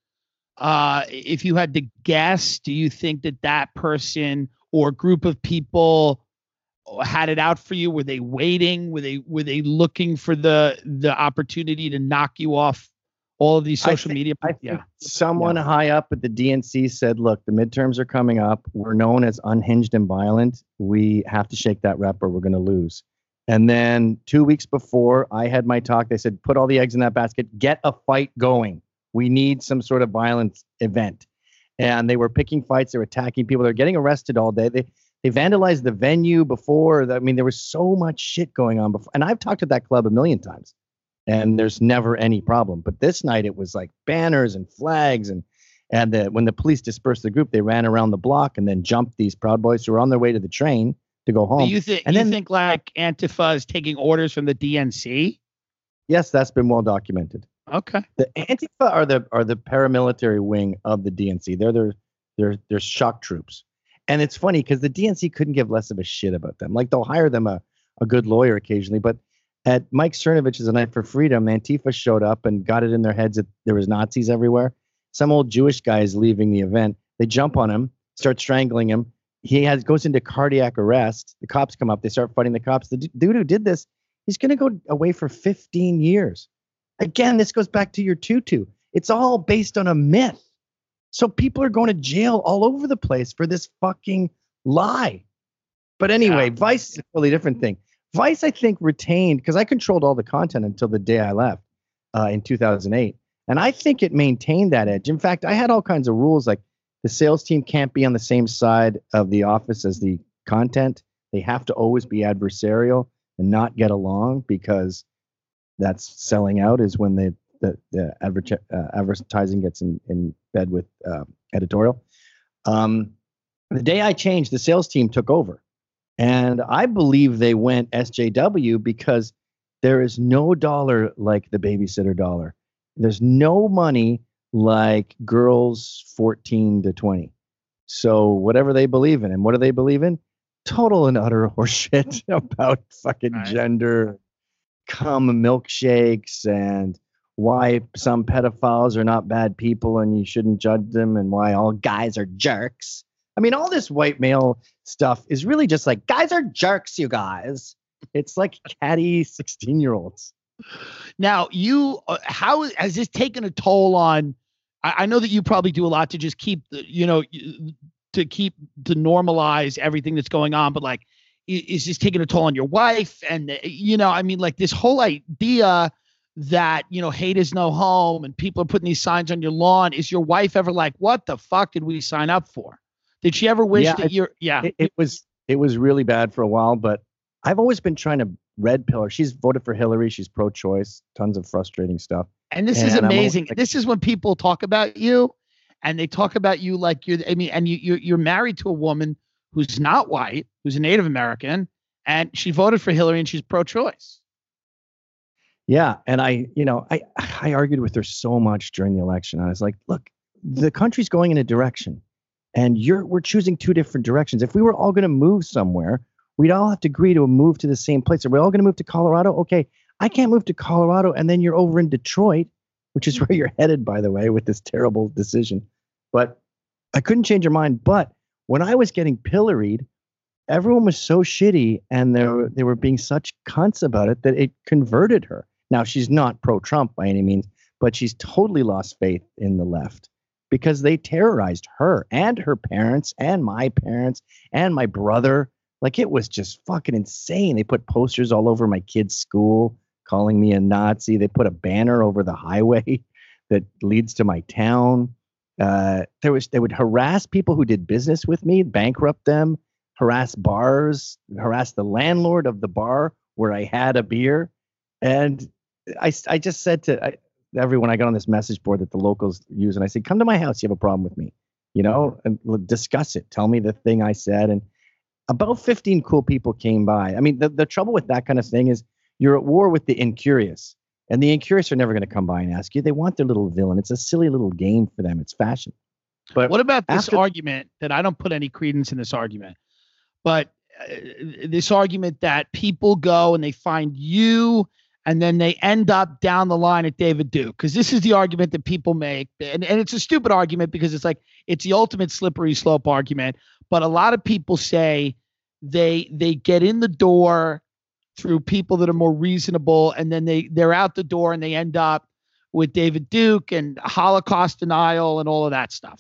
Uh, if you had to guess, do you think that that person or group of people had it out for you? Were they waiting? Were they were they looking for the the opportunity to knock you off all of these social I think, media? I think yeah. someone Yeah. high up at the D N C said, look, the midterms are coming up. We're known as unhinged and violent. We have to shake that rep or we're going to lose. And then two weeks before I had my talk, they said, put all the eggs in that basket, get a fight going. We need some sort of violence event. And they were picking fights. They were attacking people. They're getting arrested all day. They they vandalized the venue before. I mean, there was so much shit going on before. And I've talked to that club a million times. And there's never any problem. But this night it was like banners and flags. And and the, when the police dispersed the group, they ran around the block and then jumped these Proud Boys who were on their way to the train to go home. Do you think and you then, think like Antifa is taking orders from the D N C? yes, that's been well documented. Okay. The Antifa are the are the paramilitary wing of the D N C. They're their they're they're shock troops. And it's funny because the D N C couldn't give less of a shit about them. Like they'll hire them a, a good lawyer occasionally, but at Mike Cernovich's A Night for Freedom, Antifa showed up and got it in their heads that there was Nazis everywhere. Some old Jewish guy is leaving the event. They jump on him, start strangling him. He has goes into cardiac arrest. The cops come up. They start fighting the cops. The d- dude who did this, he's going to go away for fifteen years. Again, this goes back to your tutu. It's all based on a myth. So people are going to jail all over the place for this fucking lie. But anyway, Yeah. Vice is a totally different thing. Vice, I think, retained, because I controlled all the content until the day I left uh, in two thousand eight. And I think it maintained that edge. In fact, I had all kinds of rules, like the sales team can't be on the same side of the office as the content. They have to always be adversarial and not get along, because that's selling out, is when the, the, the adver- uh, advertising gets in, in bed with uh, editorial. Um, the day I changed, the sales team took over. And I believe they went S J W because there is no dollar like the babysitter dollar. There's no money like girls fourteen to twenty. So whatever they believe in, and what do they believe in? Total and utter horseshit about fucking Right. gender, cum milkshakes, and why some pedophiles are not bad people and you shouldn't judge them, and why all guys are jerks. I mean, all this white male stuff is really just like, guys are jerks, you guys. It's like catty sixteen-year-olds. Now, you, uh, how has this taken a toll on? I, I know that you probably do a lot to just keep, the, you know, to keep to normalize everything that's going on. But like, is this taking a toll on your wife? And you know, I mean, like this whole idea that you know, hate is no home, and people are putting these signs on your lawn. Is your wife ever like, what the fuck did we sign up for? Did she ever wish yeah, that you're? Yeah, it, it was it was really bad for a while, but I've always been trying to red pill her. She's voted for Hillary. She's pro-choice. Tons of frustrating stuff. And this and is amazing. Like, this is when people talk about you, and they talk about you like you're. I mean, and you you're, you're married to a woman who's not white, who's a Native American, and she voted for Hillary, and she's pro-choice. Yeah, and I, you know, I I argued with her so much during the election. I was like, look, the country's going in a direction, and you're we're choosing two different directions. If we were all going to move somewhere, we'd all have to agree to move to the same place. Are we all going to move to Colorado? Okay, I can't move to Colorado, and then you're over in Detroit, which is where you're headed, by the way, with this terrible decision. But I couldn't change her mind. But when I was getting pilloried, everyone was so shitty, and they were, they were being such cunts about it that it converted her. Now, she's not pro-Trump by any means, but she's totally lost faith in the left because they terrorized her and her parents and my parents and my brother. Like, it was just fucking insane. They put posters all over my kid's school calling me a Nazi. They put a banner over the highway that leads to my town. Uh, there was they would harass people who did business with me, bankrupt them, harass bars, harass the landlord of the bar where I had a beer. And I, I just said to I, everyone, I got on this message board that the locals use, and I said, come to my house. You have a problem with me, you know, and we'll discuss it. Tell me the thing I said. And about fifteen cool people came by. I mean, the, the trouble with that kind of thing is you're at war with the incurious, and the incurious are never going to come by and ask you. They want their little villain. It's a silly little game for them. It's fashion. But what about this after- argument that I don't put any credence in this argument, but uh, this argument that people go and they find you and then they end up down the line at David Duke? Because this is the argument that people make. And, and it's a stupid argument because it's like, it's the ultimate slippery slope argument. But a lot of people say they they get in the door through people that are more reasonable, and then they, they're out the door and they end up with David Duke and Holocaust denial and all of that stuff.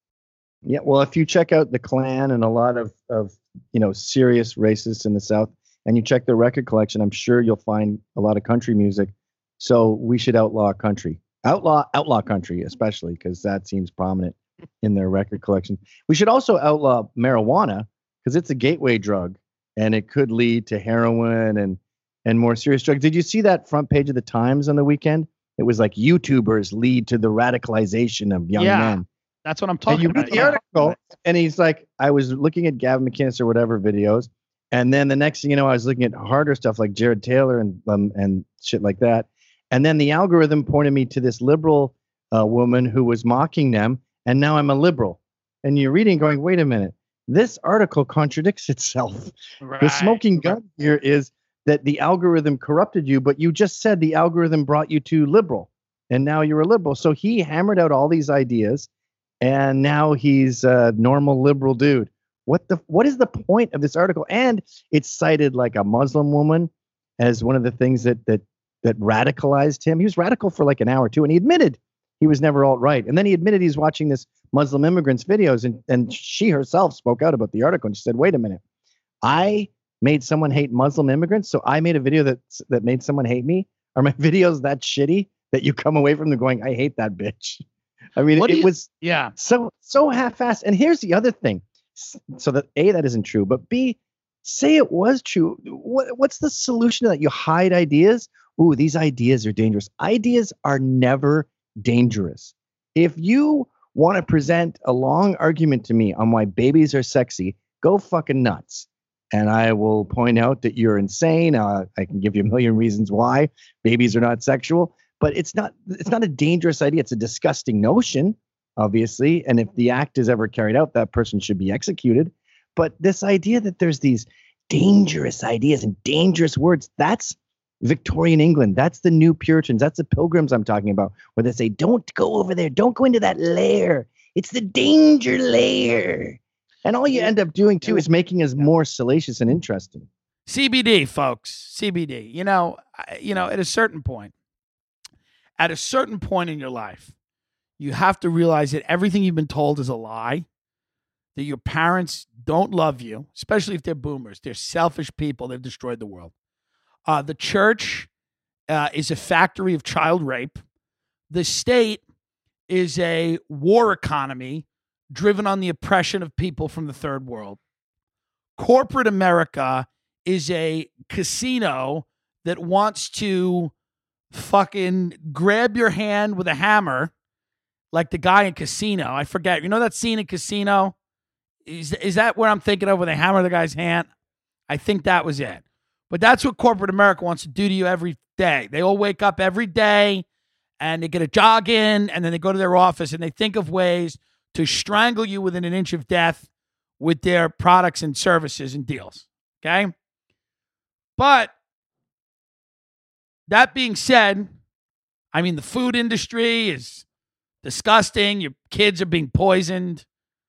Yeah, well, if you check out the Klan and a lot of, of you know, serious racists in the South, and you check their record collection, I'm sure you'll find a lot of country music. So we should outlaw country. Outlaw, outlaw country, especially, because that seems prominent in their record collection. We should also outlaw marijuana because it's a gateway drug, and it could lead to heroin and and more serious drugs. Did you see that front page of the Times on the weekend? It was like YouTubers lead to the radicalization of young yeah, men. That's what I'm talking and you about. read the article, and he's like, I was looking at Gavin McInnes or whatever videos, and then the next thing you know, I was looking at harder stuff like Jared Taylor and um, and shit like that. And then the algorithm pointed me to this liberal uh, woman who was mocking them, and now I'm a liberal. And you're reading going, wait a minute, this article contradicts itself. Right. The smoking gun here is that the algorithm corrupted you, but you just said the algorithm brought you to liberal, and now you're a liberal. So he hammered out all these ideas, and now he's a normal liberal dude. What the? What is the point of this article? And it's cited like a Muslim woman as one of the things that that that radicalized him. He was radical for like an hour or two, and he admitted he was never alt-right. And then he admitted he's watching this Muslim immigrants videos, and, and she herself spoke out about the article, and she said, wait a minute, I made someone hate Muslim immigrants, so I made a video that that made someone hate me? Are my videos that shitty that you come away from them going, I hate that bitch? I mean, it, you, it was yeah so so half-assed. And here's the other thing. So that A, that isn't true, but B, say it was true. What, what's the solution to that? You hide ideas? Ooh, these ideas are dangerous. Ideas are never dangerous. If you want to present a long argument to me on why babies are sexy, go fucking nuts. And I will point out that you're insane. Uh, I can give you a million reasons why babies are not sexual, but it's not, it's not a dangerous idea. It's a disgusting notion, obviously. And if the act is ever carried out, that person should be executed. But this idea that there's these dangerous ideas and dangerous words, that's Victorian England. That's the new Puritans. That's the Pilgrims I'm talking about, where they say, don't go over there. Don't go into that lair. It's the danger lair. And all you end up doing, too, is making us more salacious and interesting. C B D, folks. C B D. You know, I- you know, at a certain point, at a certain point in your life, you have to realize that everything you've been told is a lie, that your parents don't love you, especially if they're boomers. They're selfish people. They've destroyed the world. Uh, the church uh, is a factory of child rape. The state is a war economy driven on the oppression of people from the third world. Corporate America is a casino that wants to fucking grab your hand with a hammer like the guy in Casino. I forget. You know that scene in Casino? Is, is that where I'm thinking of when they hammer the guy's hand? I think that was it. But that's what corporate America wants to do to you every day. They all wake up every day and they get a jog in and then they go to their office and they think of ways to strangle you within an inch of death with their products and services and deals. Okay? But that being said, I mean, the food industry is disgusting. Your kids are being poisoned.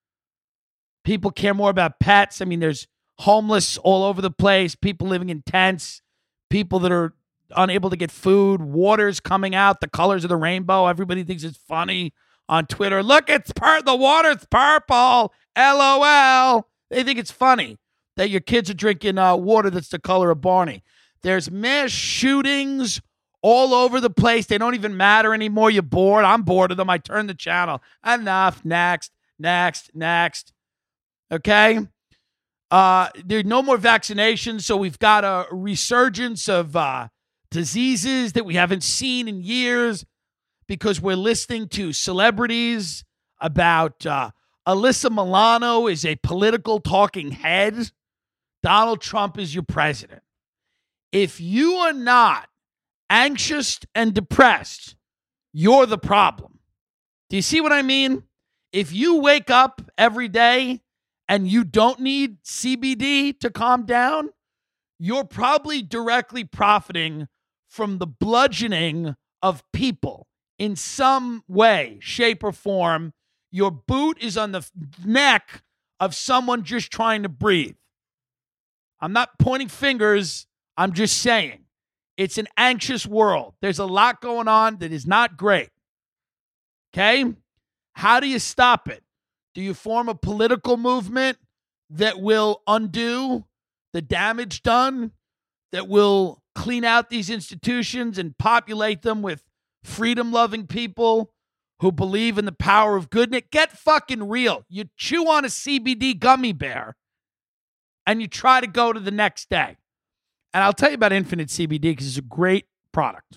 People care more about pets. I mean, there's homeless all over the place, people living in tents, people that are unable to get food, water's coming out, the colors of the rainbow. Everybody thinks it's funny on Twitter. Look, it's pur- the water's purple. L O L. They think it's funny that your kids are drinking uh, water that's the color of Barney. There's mass shootings all over the place. They don't even matter anymore. You're bored. I'm bored of them. I turn the channel. Enough. Next, next, next. Okay? Uh, there's no more vaccinations, so we've got a resurgence of uh, diseases that we haven't seen in years because we're listening to celebrities about uh, Alyssa Milano is a political talking head. Donald Trump is your president. If you are not anxious and depressed, you're the problem. Do you see what I mean? If you wake up every day and you don't need C B D to calm down, you're probably directly profiting from the bludgeoning of people in some way, shape, or form. Your boot is on the neck of someone just trying to breathe. I'm not pointing fingers. I'm just saying it's an anxious world. There's a lot going on that is not great. Okay? How do you stop it? Do you form a political movement that will undo the damage done, that will clean out these institutions and populate them with freedom-loving people who believe in the power of goodness? Get fucking real. You chew on a C B D gummy bear and you try to go to the next day. And I'll tell you about Infinite C B D because it's a great product.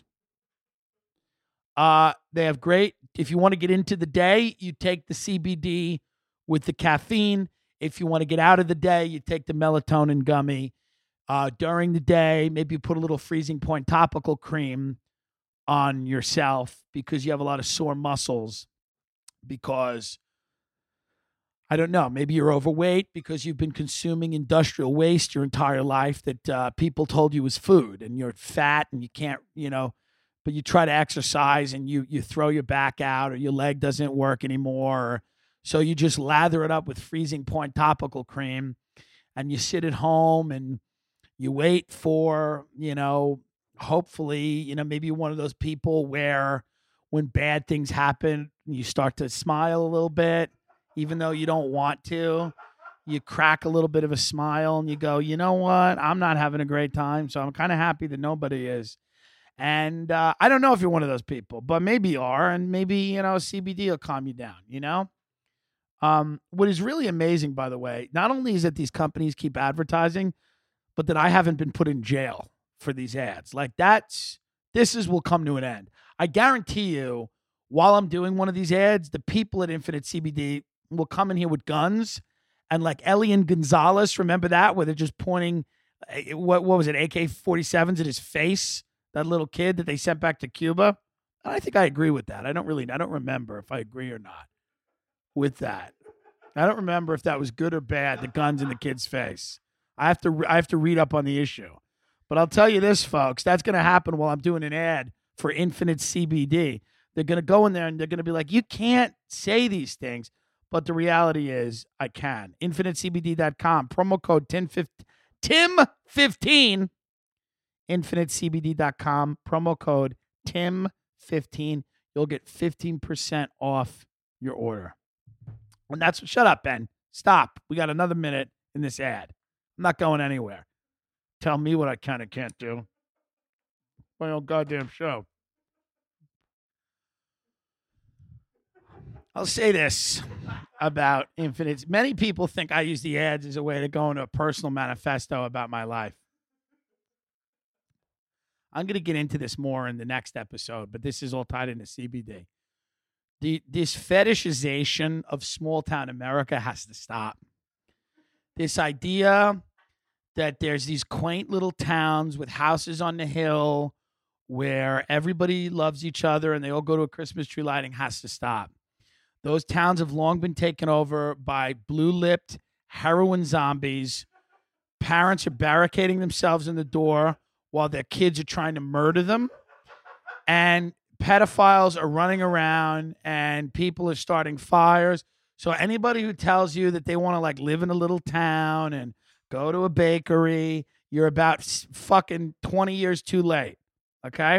Uh, they have great, if you want to get into the day, you take the C B D with the caffeine. If you want to get out of the day, you take the melatonin gummy. Uh, during the day, maybe you put a little freezing point topical cream on yourself because you have a lot of sore muscles because, I don't know, maybe you're overweight because you've been consuming industrial waste your entire life that uh, people told you was food, and you're fat and you can't, you know, but you try to exercise and you you throw your back out or your leg doesn't work anymore. Or, so you just lather it up with freezing point topical cream and you sit at home and you wait for, you know, hopefully, you know, maybe you're one of those people where when bad things happen, you start to smile a little bit, even though you don't want to. You crack a little bit of a smile and you go, you know what? I'm not having a great time, so I'm kind of happy that nobody is. And uh, I don't know if you're one of those people, but maybe you are, and maybe, you know, C B D will calm you down, you know? Um, what is really amazing, by the way, not only is that these companies keep advertising, but that I haven't been put in jail for these ads. Like, that's, this is will come to an end. I guarantee you, while I'm doing one of these ads, the people at Infinite C B D will come in here with guns and like Elian Gonzalez, remember that, where they're just pointing, what, what was it, A K forty-sevens at his face, that little kid that they sent back to Cuba. And I think I agree with that. I don't really, I don't remember if I agree or not with that. I don't remember if that was good or bad, the guns in the kid's face. I have to, I have to read up on the issue. But I'll tell you this, folks, that's going to happen while I'm doing an ad for Infinite C B D. They're going to go in there and they're going to be like, you can't say these things. But the reality is I can. infinite C B D dot com, promo code ten Tim fifteen, infinite c b d dot com, promo code Tim fifteen. You'll get fifteen percent off your order. And that's, shut up, Ben. Stop. We got another minute in this ad. I'm not going anywhere. Tell me what I can and can't do. My own goddamn show. I'll say this about Infinite. Many people think I use the ads as a way to go into a personal manifesto about my life. I'm going to get into this more in the next episode, but this is all tied into C B D. The, this fetishization of small town America has to stop. This idea that there's these quaint little towns with houses on the hill where everybody loves each other and they all go to a Christmas tree lighting has to stop. Those towns have long been taken over by blue-lipped heroin zombies. Parents are barricading themselves in the door while their kids are trying to murder them. And pedophiles are running around and people are starting fires. So anybody who tells you that they want to like live in a little town and go to a bakery, you're about fucking twenty years too late. Okay?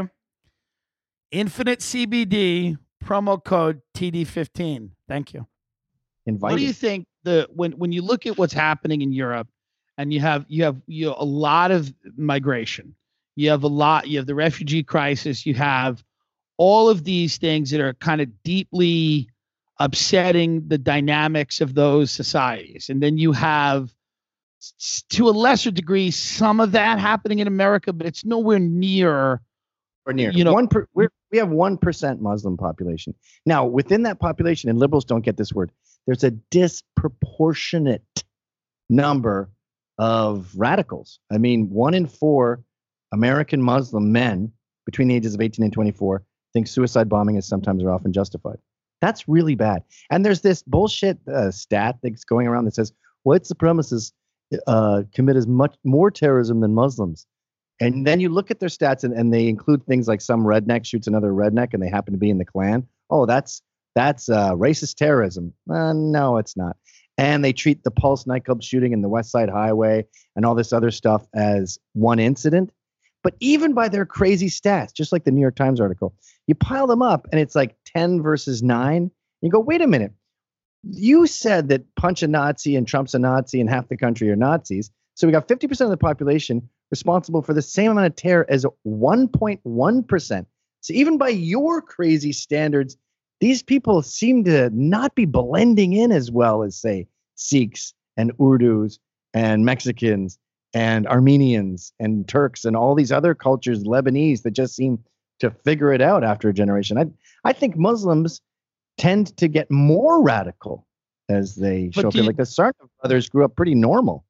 Infinite C B D, promo code T D fifteen. Thank you. Invited. What do you think the when when you look at what's happening in Europe, and you have you have you know, a lot of migration, you have a lot, you have the refugee crisis, you have all of these things that are kind of deeply upsetting the dynamics of those societies, and then you have, to a lesser degree, some of that happening in America, but it's nowhere near. Or near, you know, one per, we're, we have one percent Muslim population. Now, within that population, and liberals don't get this word, there's a disproportionate number of radicals. I mean, one in four American Muslim men between the ages of eighteen and twenty-four think suicide bombing is sometimes or often justified. That's really bad. And there's this bullshit uh, stat that's going around that says white supremacists uh, commit as much more terrorism than Muslims. And then you look at their stats and, and they include things like some redneck shoots another redneck and they happen to be in the Klan. Oh, that's that's uh, racist terrorism. Uh, no, it's not. And they treat the Pulse nightclub shooting in the West Side Highway and all this other stuff as one incident. But even by their crazy stats, just like the New York Times article, you pile them up and it's like ten versus nine. You go, wait a minute. You said that Punch a Nazi and Trump's a Nazi and half the country are Nazis. So we got fifty percent of the population responsible for the same amount of terror as one point one percent. So even by your crazy standards, these people seem to not be blending in as well as, say, Sikhs and Urdus and Mexicans and Armenians and Turks and all these other cultures, Lebanese, that just seem to figure it out after a generation. I I think Muslims tend to get more radical as they But show do up. you- Like the Sarnoff brothers grew up pretty normal.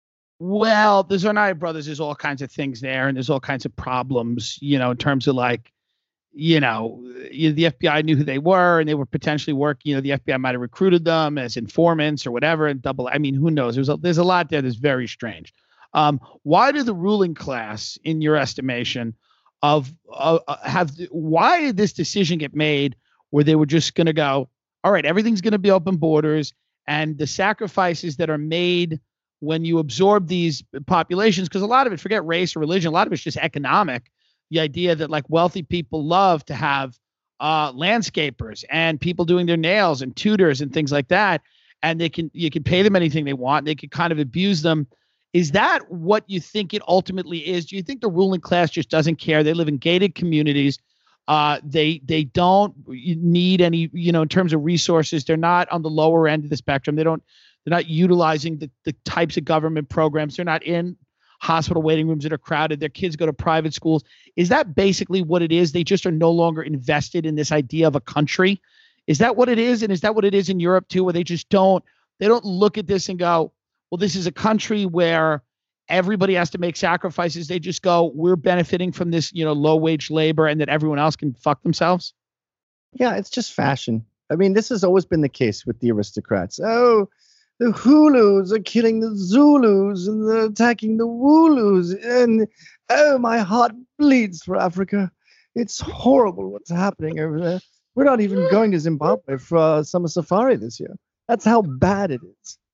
Well, the Tsarnaev brothers, there's all kinds of things there, and there's all kinds of problems, you know, in terms of like, you know, you- the F B I knew who they were, and they were potentially working. You know, the F B I might have recruited them as informants or whatever. And double, I mean, who knows? There's a, there's a lot there that's very strange. Um, why did the ruling class, in your estimation, of uh, uh, have why did this decision get made where they were just going to go, all right, everything's going to be open borders, and the sacrifices that are made when you absorb these populations, because a lot of it, forget race or religion, a lot of it's just economic. The idea that like wealthy people love to have uh, landscapers and people doing their nails and tutors and things like that, and they can you can pay them anything they want. They can kind of abuse them. Is that what you think it ultimately is? Do you think the ruling class just doesn't care? They live in gated communities. Uh, they they don't need any, you know, in terms of resources. They're not on the lower end of the spectrum. They don't. They're not utilizing the, the types of government programs. They're not in hospital waiting rooms that are crowded. Their kids go to private schools. Is that basically what it is? They just are no longer invested in this idea of a country. Is that what it is? And is that what it is in Europe too, where they just don't, they don't look at this and go, well, this is a country where everybody has to make sacrifices. They just go, we're benefiting from this, you know, low wage labor, and that everyone else can fuck themselves. Yeah, it's just fashion. I mean, this has always been the case with the aristocrats. Oh, the Hulus are killing the Zulus and they're attacking the Wooloos. And oh, my heart bleeds for Africa. It's horrible what's happening over there. We're not even going to Zimbabwe for uh, summer safari this year. That's how bad it is.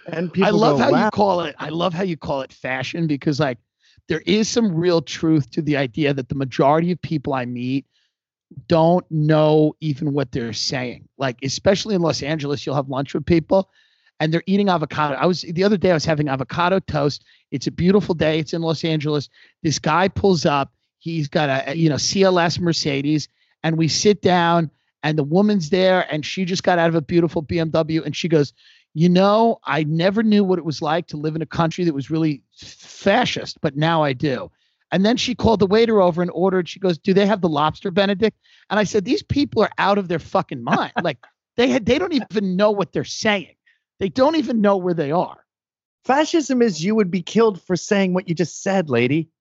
And people I love go, how wow. you call it. I love how you call it fashion because like there is some real truth to the idea that the majority of people I meet don't know even what they're saying. Like, especially in Los Angeles, you'll have lunch with people and they're eating avocado. I was the other day, I was having avocado toast. It's a beautiful day. It's in Los Angeles. This guy pulls up. He's got a, you know, C L S Mercedes, and we sit down and the woman's there and she just got out of a beautiful B M W and she goes, you know, I never knew what it was like to live in a country that was really fascist, but now I do. And then she called the waiter over and ordered, she goes, do they have the lobster Benedict? And I said, these people are out of their fucking mind. Like they had, they don't even know what they're saying. They don't even know where they are. Fascism is you would be killed for saying what you just said, lady.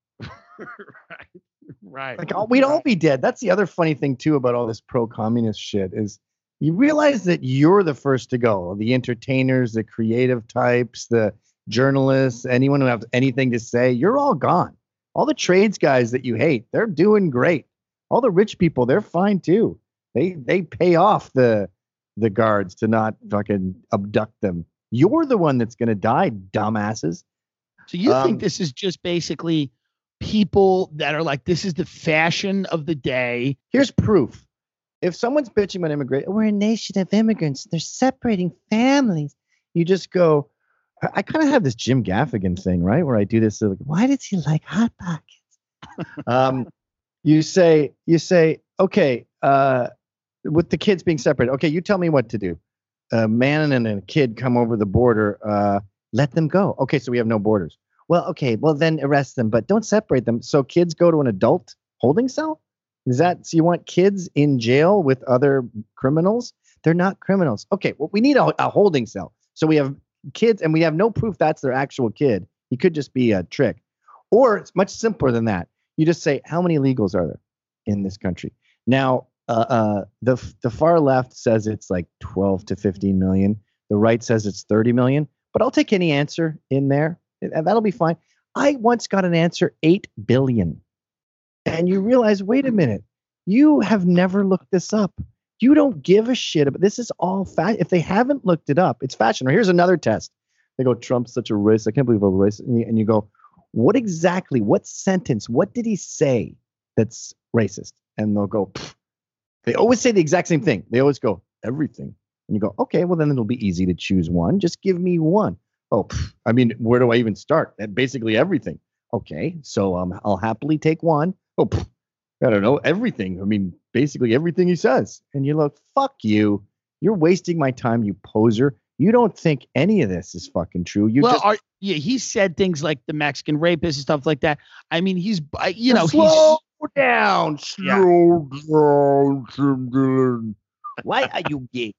Right. Right. Like we'd all be dead. That's the other funny thing too about all this pro-communist shit is you realize that you're the first to go. The entertainers, the creative types, the journalists, anyone who has anything to say, you're all gone. All the trades guys that you hate, they're doing great. All the rich people, they're fine too. They they pay off the the guards to not fucking abduct them. You're the one that's gonna die, dumbasses. So you Um, think this is just basically people that are like, this is the fashion of the day. Here's proof. If someone's bitching about immigration, we're a nation of immigrants. They're separating families. You just go, I, I kind of have this Jim Gaffigan thing, right? Where I do this. Like, why does he like Hot Pockets? um, you say, you say, okay, uh, with the kids being separated. Okay, you tell me what to do. A man and a kid come over the border. Uh, let them go. Okay, so we have no borders. Well, okay, well then arrest them, but don't separate them. So kids go to an adult holding cell? Is that, so you want kids in jail with other criminals? They're not criminals. Okay, well, we need a, a holding cell. So we have kids and we have no proof that's their actual kid. He could just be a trick. Or it's much simpler than that. You just say, how many illegals are there in this country? Now, uh, uh, the, the far left says it's like twelve to fifteen million. The right says it's thirty million. But I'll take any answer in there. And that'll be fine. I once got an answer, eight billion. And you realize, wait a minute, you have never looked this up. You don't give a shit about this. Is all fact. If they haven't looked it up, it's fashion. Or here's another test. They go, Trump's such a racist. I can't believe I'm a racist. And you, and you go, what exactly, what sentence, what did he say that's racist? And they'll go, pfft. They always say the exact same thing. They always go, everything. And you go, okay, well, then it'll be easy to choose one. Just give me one. Oh, pff, I mean, where do I even start? At basically everything. Okay, so um, I'll happily take one. Oh, pff, I don't know, everything. I mean, basically everything he says. And you're like, fuck you. You're wasting my time, you poser. You don't think any of this is fucking true. You well, just are, yeah, he said things like the Mexican rapist and stuff like that. I mean, he's, I- you know, slow he's down, slow down, Timberland. Why are you gay?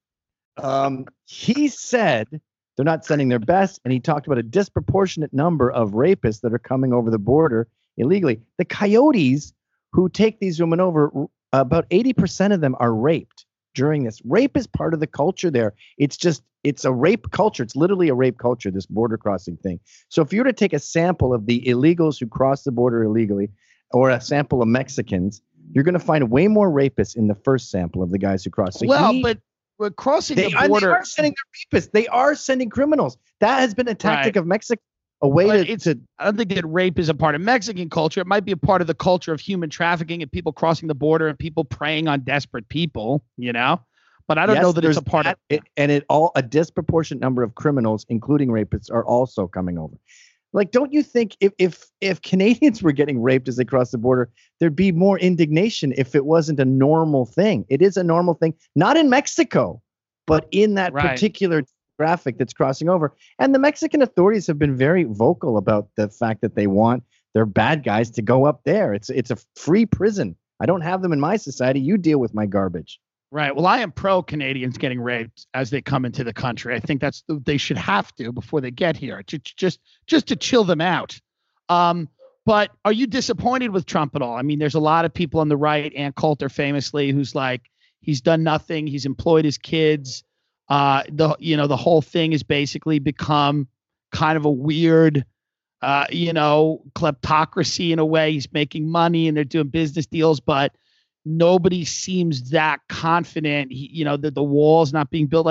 Um, he said they're not sending their best, and he talked about a disproportionate number of rapists that are coming over the border illegally. The coyotes who take these women over, about eighty percent of them are raped during this. Rape is part of the culture there. It's just, it's a rape culture. It's literally a rape culture, this border crossing thing. So if you were to take a sample of the illegals who cross the border illegally, or a sample of Mexicans, you're going to find way more rapists in the first sample of the guys who cross. So well, he, but we're crossing they, the are, border. they are sending their rapists. They are sending criminals. That has been a tactic Right. of Mexico. A way But to, it's, to I don't think that rape is a part of Mexican culture. It might be a part of the culture of human trafficking and people crossing the border and people preying on desperate people, you know? But I don't yes, know that it's there's a part that, of it, and it all a disproportionate number of criminals, including rapists, are also coming over. Like, don't you think if if if Canadians were getting raped as they cross the border, there'd be more indignation if it wasn't a normal thing? It is a normal thing, not in Mexico, but in that Right. particular graphic that's crossing over. And the Mexican authorities have been very vocal about the fact that they want their bad guys to go up there. It's it's a free prison. I don't have them in my society. You deal with my garbage. Right. Well, I am pro Canadians getting raped as they come into the country. I think that's they should have to before they get here, just just just to chill them out. Um, but are you disappointed with Trump at all? I mean, there's a lot of people on the right, Ann Coulter famously, who's like, he's done nothing. He's employed his kids. Uh, the you know the whole thing has basically become kind of a weird, uh, you know, kleptocracy in a way. He's making money and they're doing business deals, but nobody seems that confident. He, you know, that the wall's not being built. Like,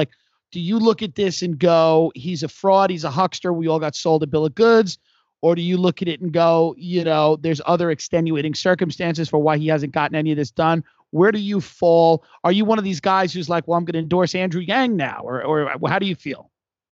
do you look at this and go, he's a fraud, he's a huckster, we all got sold a bill of goods? Or do you look at it and go, you know, there's other extenuating circumstances for why he hasn't gotten any of this done? Where do you fall? Are you one of these guys who's like, well, I'm going to endorse Andrew Yang now? Or, or how do you feel?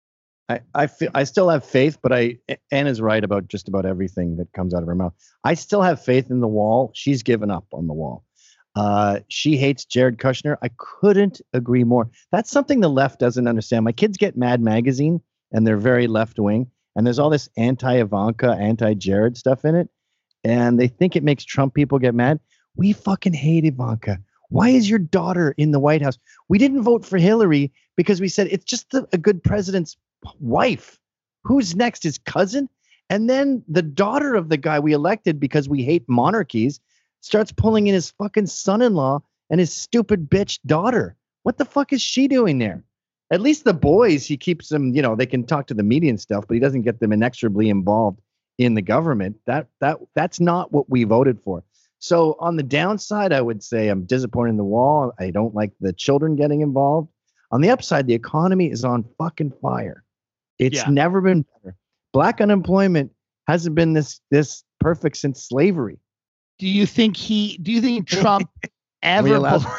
I, I feel I still have faith, but I Anna's right about just about everything that comes out of her mouth. I still have faith in the wall. She's given up on the wall. Uh, she hates Jared Kushner. I couldn't agree more. That's something the left doesn't understand. My kids get Mad Magazine, and they're very left wing. And there's all this anti-Ivanka, anti-Jared stuff in it. And they think it makes Trump people get mad. We fucking hate Ivanka. Why is your daughter in the White House? We didn't vote for Hillary because we said it's just the, a good president's wife. Who's next? His cousin? And then the daughter of the guy we elected because we hate monarchies starts pulling in his fucking son-in-law and his stupid bitch daughter. What the fuck is she doing there? At least the boys, he keeps them, you know, they can talk to the media and stuff, but he doesn't get them inexorably involved in the government. That that that's not what we voted for. So on the downside, I would say I'm disappointed in the wall. I don't like the children getting involved. On the upside, the economy is on fucking fire. It's yeah. never been better. Black unemployment hasn't been this this perfect since slavery. Do you think he? Do you think Trump ever?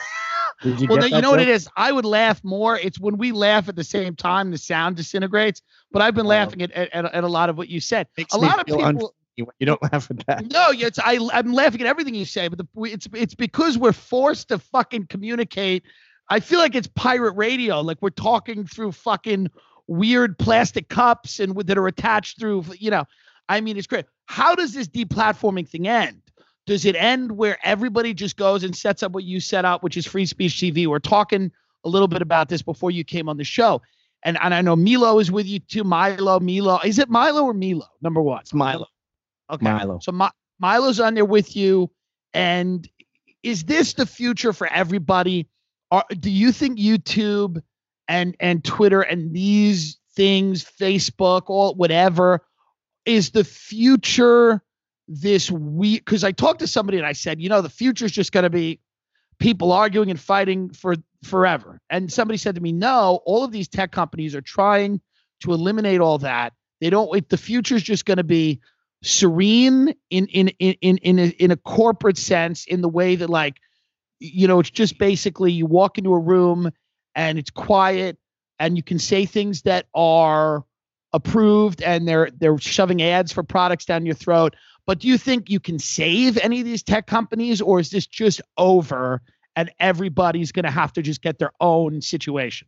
Did you well, get no, you know joke? what it is? I would laugh more. It's when we laugh at the same time, the sound disintegrates. But I've been laughing at, at, at a lot of what you said. Makes a lot of people. Un- you don't laugh at that. No, it's I. I'm laughing at everything you say, but the, it's it's because we're forced to fucking communicate. I feel like it's pirate radio. Like we're talking through fucking weird plastic cups and with, that are attached through. You know, I mean, it's great. How does this deplatforming thing end? Does it end where everybody just goes and sets up what you set up, which is free speech T V? We're talking a little bit about this before you came on the show. And, and I know Milo is with you too. Milo, Milo. Is it Milo or Milo? Number one. It's Milo. Okay. Milo. So Mi- Milo's on there with you. And is this the future for everybody? Or do you think YouTube and, and Twitter and these things, Facebook, all whatever, is the future? This week, because I talked to somebody and I said, you know, the future is just going to be people arguing and fighting for forever. And somebody said to me, no, all of these tech companies are trying to eliminate all that. They don't. It, the future is just going to be serene in in in in in a, in a corporate sense, in the way that, like, you know, it's just basically you walk into a room and it's quiet and you can say things that are approved and they're they're shoving ads for products down your throat. But do you think you can save any of these tech companies, or is this just over and everybody's going to have to just get their own situation?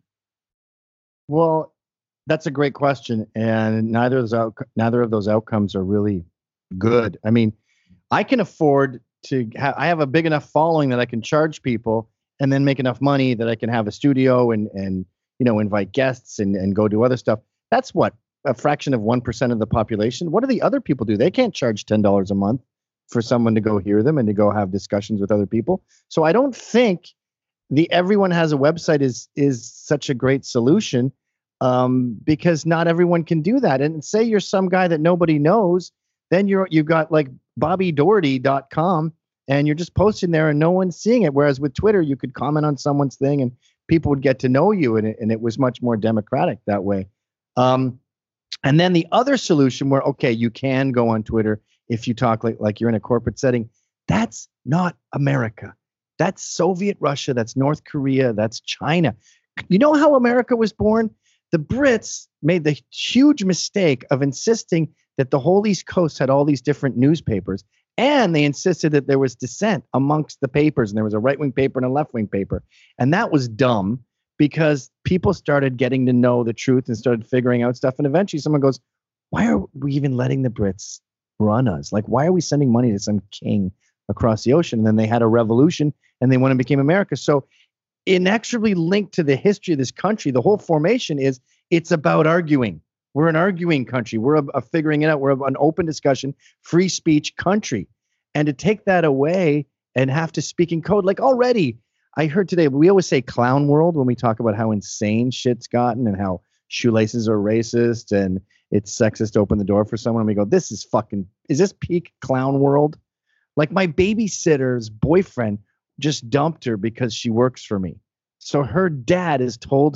Well, that's a great question, and neither of those out, neither of those outcomes are really good. I mean, I can afford to have I have a big enough following that I can charge people and then make enough money that I can have a studio and and you know invite guests and and go do other stuff. That's what. A fraction of one percent of the population. What do the other people do? They can't charge ten dollars a month for someone to go hear them and to go have discussions with other people. So I don't think the everyone has a website is is such a great solution um, because not everyone can do that. And say you're some guy that nobody knows, then you're you've got like bobby doherty dot com and you're just posting there and no one's seeing it. Whereas with Twitter, you could comment on someone's thing and people would get to know you, and it, and it was much more democratic that way. Um, And then the other solution where, okay, you can go on Twitter if you talk like, like you're in a corporate setting. That's not America. That's Soviet Russia. That's North Korea. That's China. You know how America was born? The Brits made the huge mistake of insisting that the whole East Coast had all these different newspapers. And they insisted that there was dissent amongst the papers. And there was a right-wing paper and a left-wing paper. And that was dumb, because people started getting to know the truth and started figuring out stuff. And eventually someone goes, why are we even letting the Brits run us? Like, why are we sending money to some king across the ocean? And then they had a revolution and they went and became America. So inexorably linked to the history of this country, the whole formation is it's about arguing. We're an arguing country. We're a, a figuring it out. We're a, an open discussion, free speech country. And to take that away and have to speak in code, like already, I heard today, we always say clown world when we talk about how insane shit's gotten and how shoelaces are racist and it's sexist to open the door for someone. And we go, this is fucking, is this peak clown world? Like my babysitter's boyfriend just dumped her because she works for me. So her dad has told her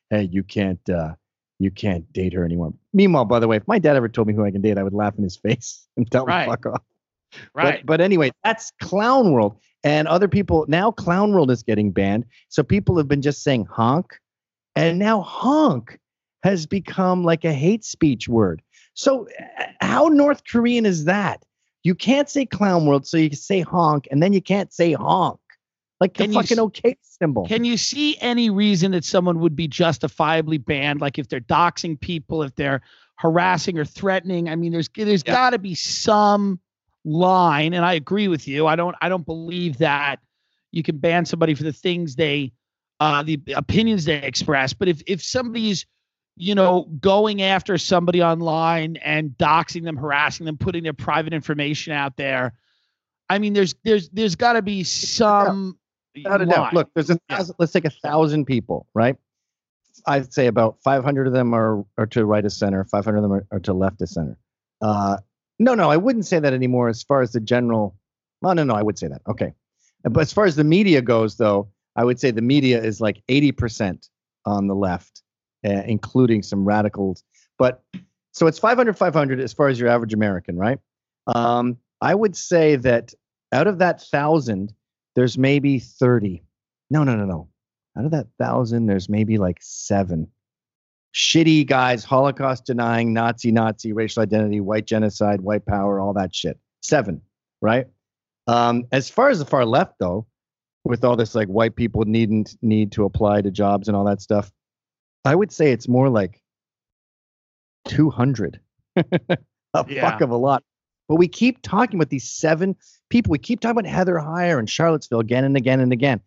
hey, you can't, uh, you can't date her anymore. Meanwhile, by the way, if my dad ever told me who I can date, I would laugh in his face and tell Right. him fuck off. Right. But, but anyway, that's Clown World. And other people, now Clown World is getting banned. So people have been just saying honk. And now honk has become like a hate speech word. So uh, how North Korean is that? You can't say Clown World, so you can say honk, and then you can't say honk. Like the Can you fucking s- okay symbol. Can you see any reason that someone would be justifiably banned? Like if they're doxing people, if they're harassing or threatening? I mean, there's there's Yeah. got to be some line, and I agree with you. I don't I don't believe that you can ban somebody for the things they, uh, the opinions they express. But if if somebody's, you know, going after somebody online and doxing them, harassing them, putting their private information out there, I mean, there's there's there's got to be some Without a line. doubt. Look, there's a Yeah. thousand, let's take a thousand people, right? I'd say about five hundred of them are, are to right of center, five hundred of them are, are to left of center. Uh, no, no, I wouldn't say that anymore as far as the general. Oh, no, no, I would say that. Okay. But as far as the media goes, though, I would say the media is like eighty percent on the left, uh, including some radicals. But so it's five hundred, five hundred as far as your average American, right? Um, I would say that out of that thousand, there's maybe thirty. No, no, no, no. Out of that thousand, there's maybe like seven shitty guys, Holocaust denying, Nazi, Nazi, racial identity, white genocide, white power, all that shit. Seven, right? Um, as far as the far left, though, with all this like white people needn't need to apply to jobs and all that stuff, I would say it's more like two hundred. A Yeah. fuck of a lot. But we keep talking about these seven people. We keep talking about Heather Heyer and Charlottesville again and again and again.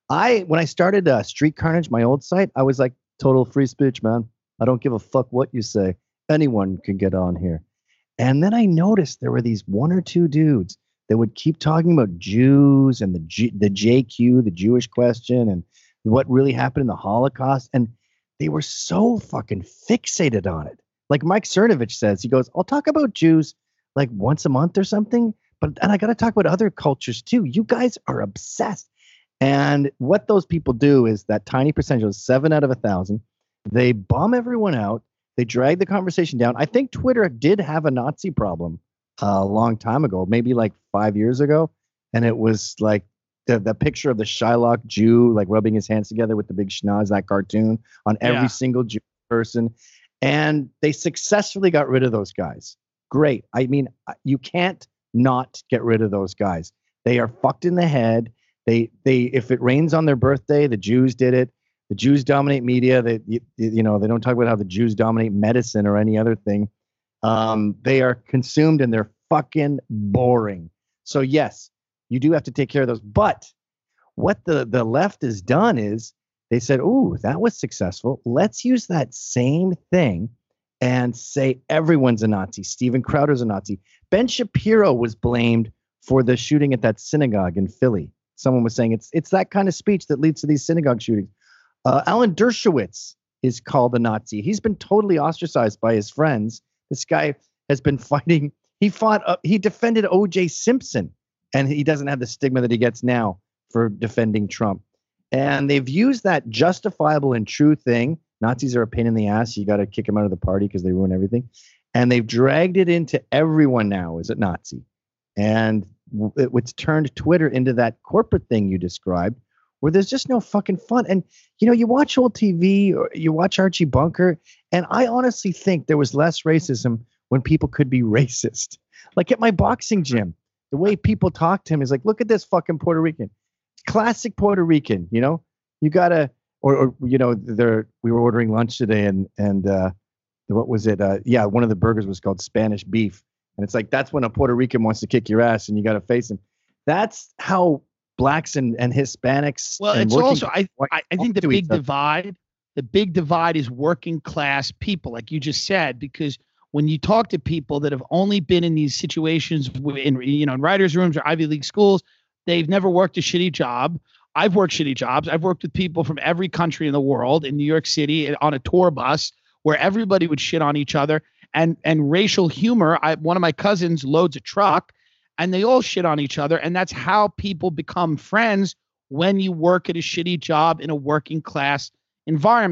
I when I started uh, Street Carnage, my old site, I was like, total free speech, man. I don't give a fuck what you say. Anyone can get on here. And then I noticed there were these one or two dudes that would keep talking about Jews and the G, the J Q, the Jewish question, and what really happened in the Holocaust. And they were so fucking fixated on it. Like Mike Cernovich says, he goes, I'll talk about Jews like once a month or something, but and I got to talk about other cultures too. You guys are obsessed. And what those people do is that tiny percentage of seven out of a thousand, they bomb everyone out. They drag the conversation down. I think Twitter did have a Nazi problem uh, a long time ago, maybe like five years ago. And it was like the, the picture of the Shylock Jew, like rubbing his hands together with the big schnoz, that cartoon on every Yeah. single Jew person. And they successfully got rid of those guys. Great. I mean, you can't not get rid of those guys. They are fucked in the head. They, they, if it rains on their birthday, the Jews did it. The Jews dominate media. They, you, you know, they don't talk about how the Jews dominate medicine or any other thing. Um, they are consumed and they're fucking boring. So yes, you do have to take care of those. But what the, the left has done is they said, "Ooh, that was successful. Let's use that same thing and say everyone's a Nazi. Steven Crowder's a Nazi." Ben Shapiro was blamed for the shooting at that synagogue in Philly. Someone was saying it's it's that kind of speech that leads to these synagogue shootings. Uh, Alan Dershowitz is called a Nazi. He's been totally ostracized by his friends. This guy has been fighting. He fought. Uh, he defended O J Simpson, and he doesn't have the stigma that he gets now for defending Trump. And they've used that justifiable and true thing. Nazis are a pain in the ass. You got to kick them out of the party because they ruin everything. And they've dragged it into everyone now is a Nazi. And it, it's turned Twitter into that corporate thing you described, where there's just no fucking fun. And, you know, you watch old T V or you watch Archie Bunker, and I honestly think there was less racism when people could be racist. Like at my boxing gym, the way people talk to him is like, look at this fucking Puerto Rican. Classic Puerto Rican, you know? You gotta, or, or you know, there we were ordering lunch today, and and uh, what was it? Uh, yeah, one of the burgers was called Spanish beef, and it's like that's when a Puerto Rican wants to kick your ass, and you got to face him. That's how blacks and, and Hispanics. Well, and it's working also I white I, I think the to each big other. divide, the big divide is working class people, like you just said, because when you talk to people that have only been in these situations in you know in writers' rooms or Ivy League schools, they've never worked a shitty job. I've worked shitty jobs. I've worked with people from every country in the world in New York City on a tour bus where everybody would shit on each other, and and racial humor. I one of my cousins loads a truck, and they all shit on each other, and that's how people become friends when you work at a shitty job in a working class environment.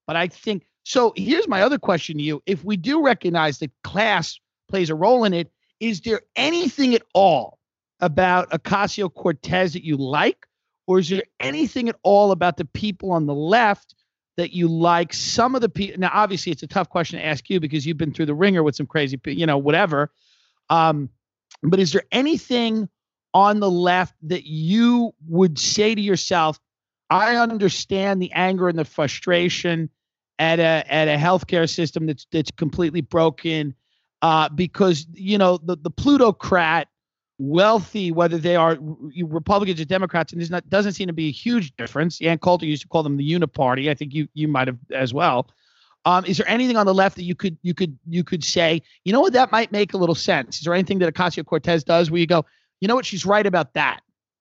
But I think so. Here's my other question to you: if we do recognize that class plays a role in it, is there anything at all about Ocasio-Cortez that you like, or is there anything at all about the people on the left that you like? Some of the people. Now, obviously, it's a tough question to ask you because you've been through the ringer with some crazy, you know, whatever. Um, but is there anything on the left that you would say to yourself, I understand the anger and the frustration at a at a healthcare system that's that's completely broken, uh, because you know the the plutocrat wealthy, whether they are Republicans or Democrats, and there's not doesn't seem to be a huge difference. Ann Coulter used to call them the uniparty. I think you you might have as well. Um, is there anything on the left that you could you could you could say, you know what, that might make a little sense? Is there anything that Ocasio-Cortez does where you go, you know what, she's right about that?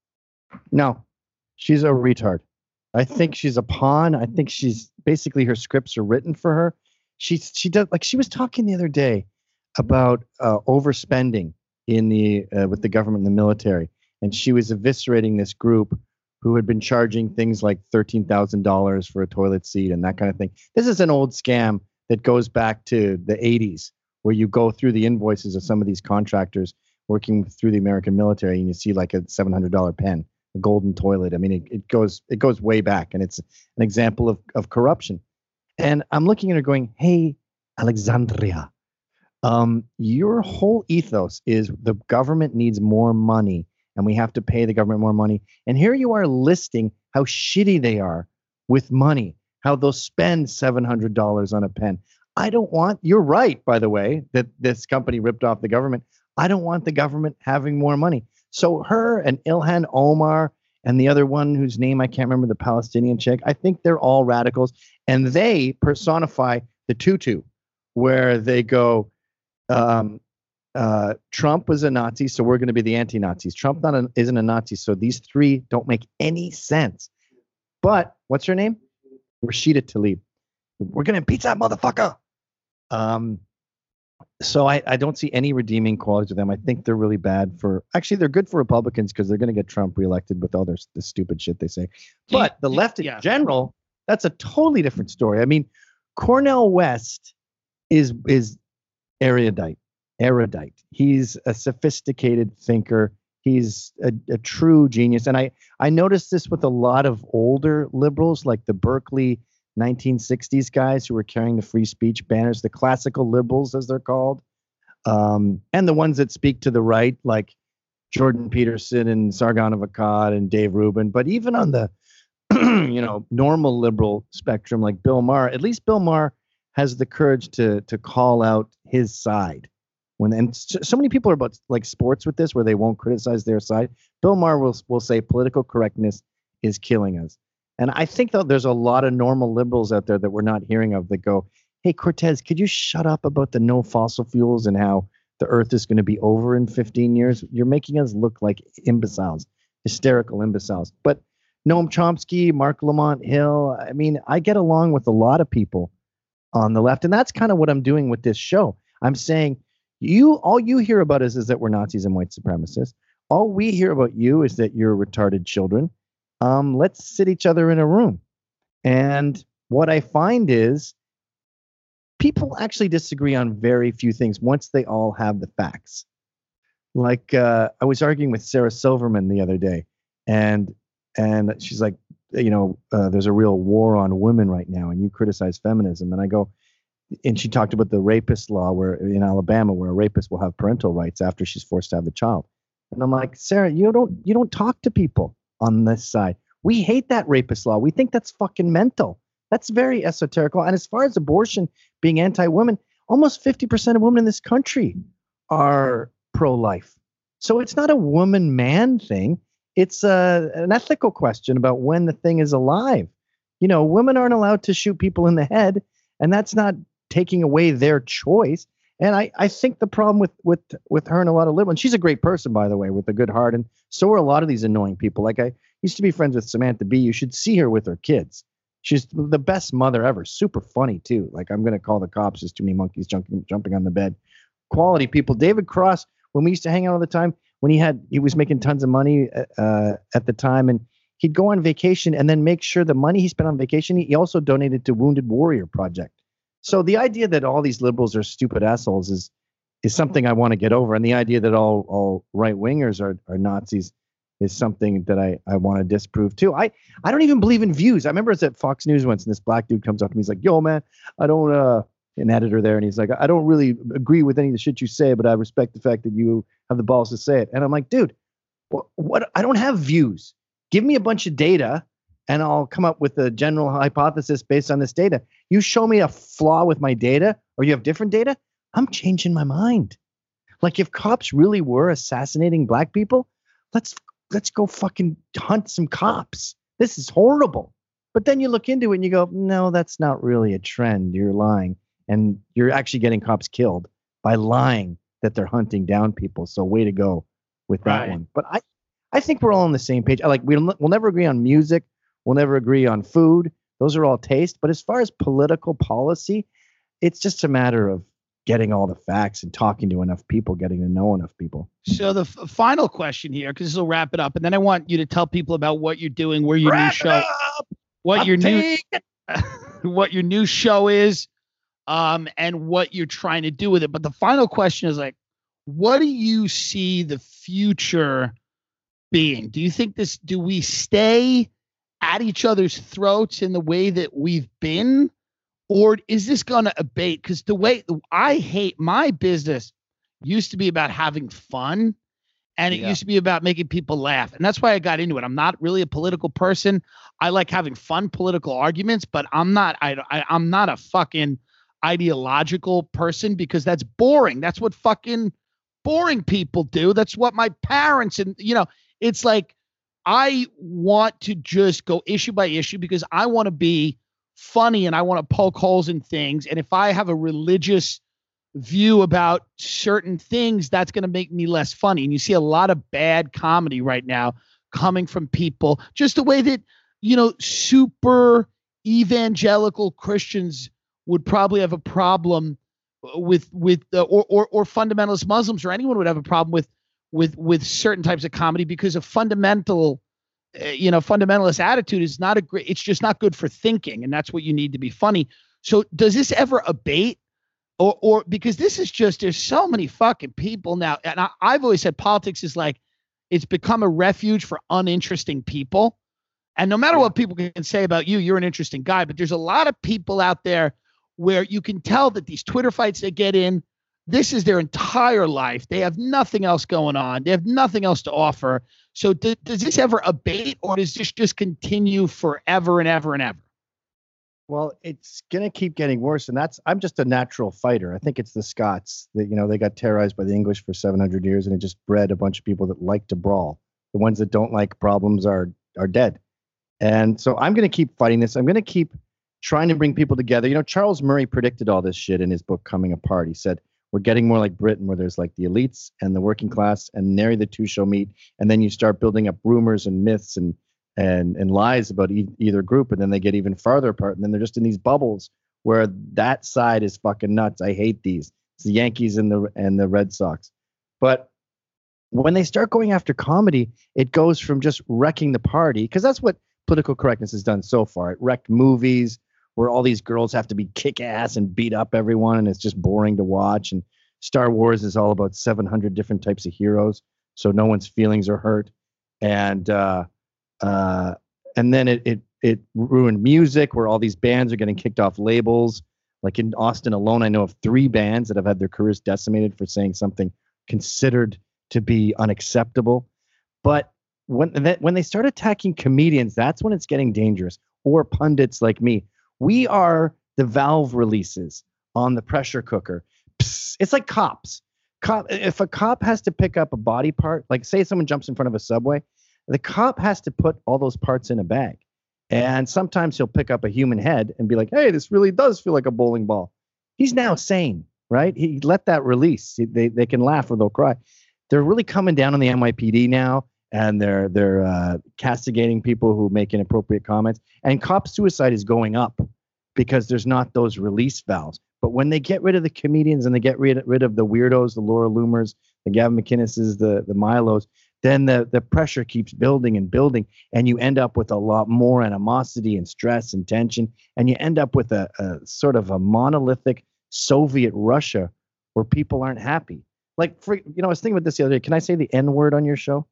No, she's a retard. I think she's a pawn. I think she's basically her scripts are written for her. She she does like she was talking the other day about uh, overspending in the uh, with the government and the military, and she was eviscerating this group who had been charging things like thirteen thousand dollars for a toilet seat and that kind of thing. This is an old scam that goes back to the eighties, where you go through the invoices of some of these contractors working through the American military, and you see like a seven hundred dollars pen, a golden toilet. I mean, it, it goes it goes way back, and it's an example of, of corruption. And I'm looking at her going, hey, Alexandria, um, your whole ethos is the government needs more money, and we have to pay the government more money. And here you are listing how shitty they are with money, how they'll spend seven hundred dollars on a pen. I don't want, you're right, by the way, that this company ripped off the government. I don't want the government having more money. So her and Ilhan Omar and the other one whose name I can't remember, the Palestinian chick, I think they're all radicals. And they personify the tutu, where they go, um, uh, Trump was a Nazi, so we're going to be the anti-Nazis. Trump not a, isn't a Nazi, so these three don't make any sense. But what's her name? Rashida Tlaib. We're going to impeach that motherfucker. Um, so I, I don't see any redeeming qualities with them. I think they're really bad for, actually, they're good for Republicans because they're going to get Trump reelected with all their the stupid shit they say. But the left in yeah. general, that's a totally different story. I mean, Cornel West is is erudite. Erudite. He's a sophisticated thinker. He's a, a true genius. And I, I noticed this with a lot of older liberals, like the Berkeley nineteen sixties guys who were carrying the free speech banners, the classical liberals, as they're called, um, and the ones that speak to the right, like Jordan Peterson and Sargon of Akkad and Dave Rubin. But even on the, you know, normal liberal spectrum, like Bill Maher, at least Bill Maher has the courage to to call out his side. When and so many people are about like sports with this, where they won't criticize their side. Bill Maher will will say political correctness is killing us. And I think though there's a lot of normal liberals out there that we're not hearing of that go, hey, Cortez, could you shut up about the no fossil fuels and how the earth is going to be over in fifteen years? You're making us look like imbeciles, hysterical imbeciles. But Noam Chomsky, Mark Lamont Hill, I mean, I get along with a lot of people on the left. And that's kind of what I'm doing with this show. I'm saying you, all you hear about us is that we're Nazis and white supremacists. All we hear about you is that you're retarded children. Um, let's sit each other in a room. And what I find is people actually disagree on very few things once they all have the facts. Like uh, I was arguing with Sarah Silverman the other day, and and she's like, you know, uh, there's a real war on women right now, and you criticize feminism. And I go, and she talked about the rapist law where in Alabama, where a rapist will have parental rights after she's forced to have the child. And I'm like, Sarah, you don't you don't talk to people on this side. We hate that rapist law. We think that's fucking mental. That's very esoteric. And as far as abortion being anti-women, almost fifty percent of women in this country are pro-life. So it's not a woman-man thing. It's a, an ethical question about when the thing is alive. You know, women aren't allowed to shoot people in the head, and that's not taking away their choice. And I, I think the problem with, with, with her and a lot of liberals, and she's a great person, by the way, with a good heart. And so are a lot of these annoying people. Like I used to be friends with Samantha Bee. You should see her with her kids. She's the best mother ever. Super funny, too. Like, I'm going to call the cops. There's too many monkeys jumping, jumping on the bed. Quality people. David Cross, when we used to hang out all the time, when he had, he was making tons of money uh, at the time. And he'd go on vacation and then make sure the money he spent on vacation, he also donated to Wounded Warrior Project. So the idea that all these liberals are stupid assholes is is something I want to get over. And the idea that all all right wingers are, are Nazis is something that I, I want to disprove too. I, I don't even believe in views. I remember it's at Fox News once and this black dude comes up to me. He's like, yo, man, I don't, uh, an editor there. And he's like, I don't really agree with any of the shit you say, but I respect the fact that you have the balls to say it. And I'm like, dude, what, what I don't have views. Give me a bunch of data and I'll come up with a general hypothesis based on this data. You show me a flaw with my data or you have different data, I'm changing my mind. Like if cops really were assassinating black people, let's let's go fucking hunt some cops. This is horrible. But then you look into it and you go, no, that's not really a trend. You're lying. And you're actually getting cops killed by lying that they're hunting down people. So way to go with that Right. one. But I, I think we're all on the same page. I like we'll, we'll never agree on music. We'll never agree on food. Those are all taste. But as far as political policy, it's just a matter of getting all the facts and talking to enough people, getting to know enough people. So the f- final question here, because this will wrap it up, and then I want you to tell people about what you're doing, where your Wrap new it show, up! what I'm your new, taking- what your new show is, um, and what you're trying to do with it. But the final question is like, what do you see the future being? Do you think this? Do we stay at each other's throats in the way that we've been? Or is this going to abate? Because the way I hate my business used to be about having fun and it Yeah. used to be about making people laugh. And that's why I got into it. I'm not really a political person. I like having fun political arguments, but I'm not, I, I, I'm not a fucking ideological person because that's boring. That's what fucking boring people do. That's what my parents and, you know, it's like, I want to just go issue by issue because I want to be funny and I want to poke holes in things. And if I have a religious view about certain things, that's going to make me less funny. And you see a lot of bad comedy right now coming from people, just the way that, you know, super evangelical Christians would probably have a problem with, with, uh, or, or, or fundamentalist Muslims or anyone would have a problem with, with, with certain types of comedy because of fundamental Uh, you know, fundamentalist attitude is not a great, it's just not good for thinking. And that's what you need to be funny. So does this ever abate or, or because this is just, there's so many fucking people now. And I, I've always said politics is like, it's become a refuge for uninteresting people. And no matter what people can say about you, you're an interesting guy, but there's a lot of people out there where you can tell that these Twitter fights they get in, this is their entire life. They have nothing else going on. They have nothing else to offer. So th- does this ever abate or does this just continue forever and ever and ever? Well, it's going to keep getting worse. And that's, I'm just a natural fighter. I think it's the Scots that, you know, they got terrorized by the English for seven hundred years and it just bred a bunch of people that like to brawl. The ones that don't like problems are, are dead. And so I'm going to keep fighting this. I'm going to keep trying to bring people together. You know, Charles Murray predicted all this shit in his book, Coming Apart. He said, we're getting more like Britain where there's like the elites and the working class and nary the two shall meet. And then you start building up rumors and myths and and and lies about e- either group. And then they get even farther apart. And then they're just in these bubbles where that side is fucking nuts. I hate these. It's the Yankees and the and the Red Sox. But when they start going after comedy, it goes from just wrecking the party, because that's what political correctness has done so far. It wrecked movies where all these girls have to be kick ass and beat up everyone. And it's just boring to watch. And Star Wars is all about seven hundred different types of heroes. So no one's feelings are hurt. And, uh, uh, and then it, it, it ruined music where all these bands are getting kicked off labels. Like in Austin alone, I know of three bands that have had their careers decimated for saying something considered to be unacceptable. But when, when they start attacking comedians, that's when it's getting dangerous, or pundits like me. We are the valve releases on the pressure cooker. Psst, it's like cops. Cop, if a cop has to pick up a body part, like say someone jumps in front of a subway, the cop has to put all those parts in a bag. And sometimes he'll pick up a human head and be like, hey, this really does feel like a bowling ball. He's now sane, right? He let that release. They, they can laugh or they'll cry. They're really coming down on the N Y P D now. And they're they're uh, castigating people who make inappropriate comments. And cop suicide is going up because there's not those release valves. But when they get rid of the comedians and they get rid, rid of the weirdos, the Laura Loomers, the Gavin McInnes's, the the Milos, then the, the pressure keeps building and building, and you end up with a lot more animosity and stress and tension, and you end up with a, a sort of a monolithic Soviet Russia where people aren't happy. Like, for, you know, I was thinking about this the other day. Can I say the N word on your show?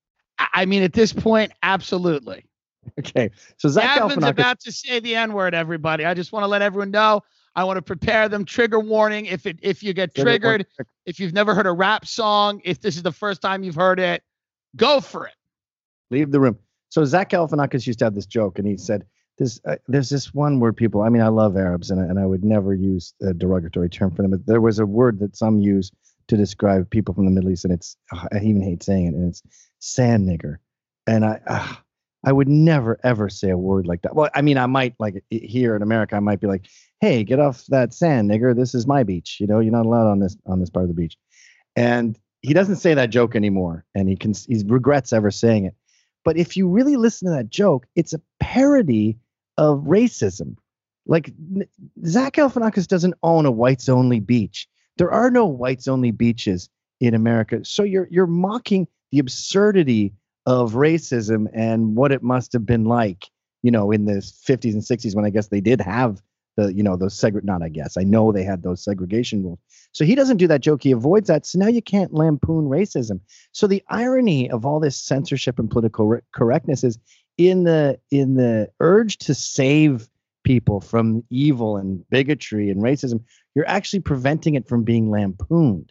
I mean, at this point, absolutely. Okay. So Zach Gavin's Galifianakis, about to say the N word, everybody. I just want to let everyone know. I want to prepare them. Trigger warning. If it if you get triggered, if you've never heard a rap song, if this is the first time you've heard it, go for it. Leave the room. So Zach Galifianakis used to have this joke, and he said, "There's uh, there's this one word people. I mean, I love Arabs, and I, and I would never use a derogatory term for them. But there was a word that some use to describe people from the Middle East, and it's uh, I even hate saying it, and it's sand nigger. And I uh, I would never ever say a word like that. Well, I mean, I might like here in America, I might be like, hey, get off that sand, nigger. This is my beach. You know, you're not allowed on this on this part of the beach. And he doesn't say that joke anymore, and he can he regrets ever saying it. But if you really listen to that joke, it's a parody of racism. Like Zach Galifianakis doesn't own a whites only beach. There are no whites only beaches in America. So you're you're mocking the absurdity of racism and what it must have been like, you know, in the fifties and sixties when I guess they did have the, you know, those segre not I guess I know they had those segregation rules. So he doesn't do that joke. He avoids that. So now you can't lampoon racism. So the irony of all this censorship and political re- correctness is in the in the urge to save people from evil and bigotry and racism, you're actually preventing it from being lampooned.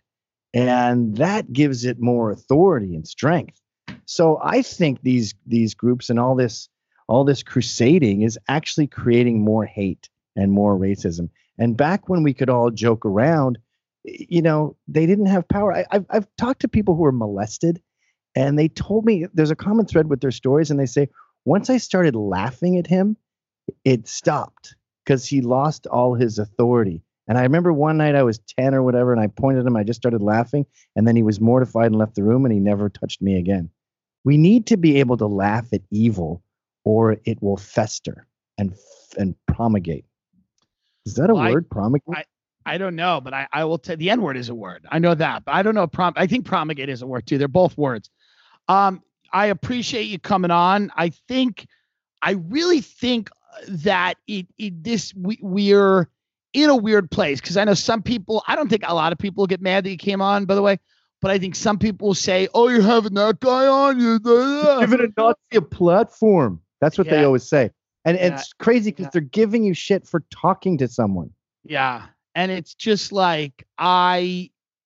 And that gives it more authority and strength. So I think these these groups and all this all this crusading is actually creating more hate and more racism. And back when we could all joke around, you know, they didn't have power. I, I've I've talked to people who were molested, and they told me there's a common thread with their stories, and they say once I started laughing at him, it stopped because he lost all his authority. And I remember one night I was ten or whatever, and I pointed at him. I just started laughing, and then he was mortified and left the room, and he never touched me again. We need to be able to laugh at evil, or it will fester and and promulgate. Is that a well, word? I, promulgate? I, I don't know, but I, I will tell the N word is a word. I know that, but I don't know. Prom I think promulgate is a word too. They're both words. Um, I appreciate you coming on. I think, I really think that it, it this we we're in a weird place because I know some people. I don't think a lot of people get mad that you came on, by the way. But I think some people say, "Oh, you're having that guy on you, giving a Nazi a platform." That's what yeah. they always say, and yeah. it's crazy because yeah. they're giving you shit for talking to someone. Yeah, and it's just like I,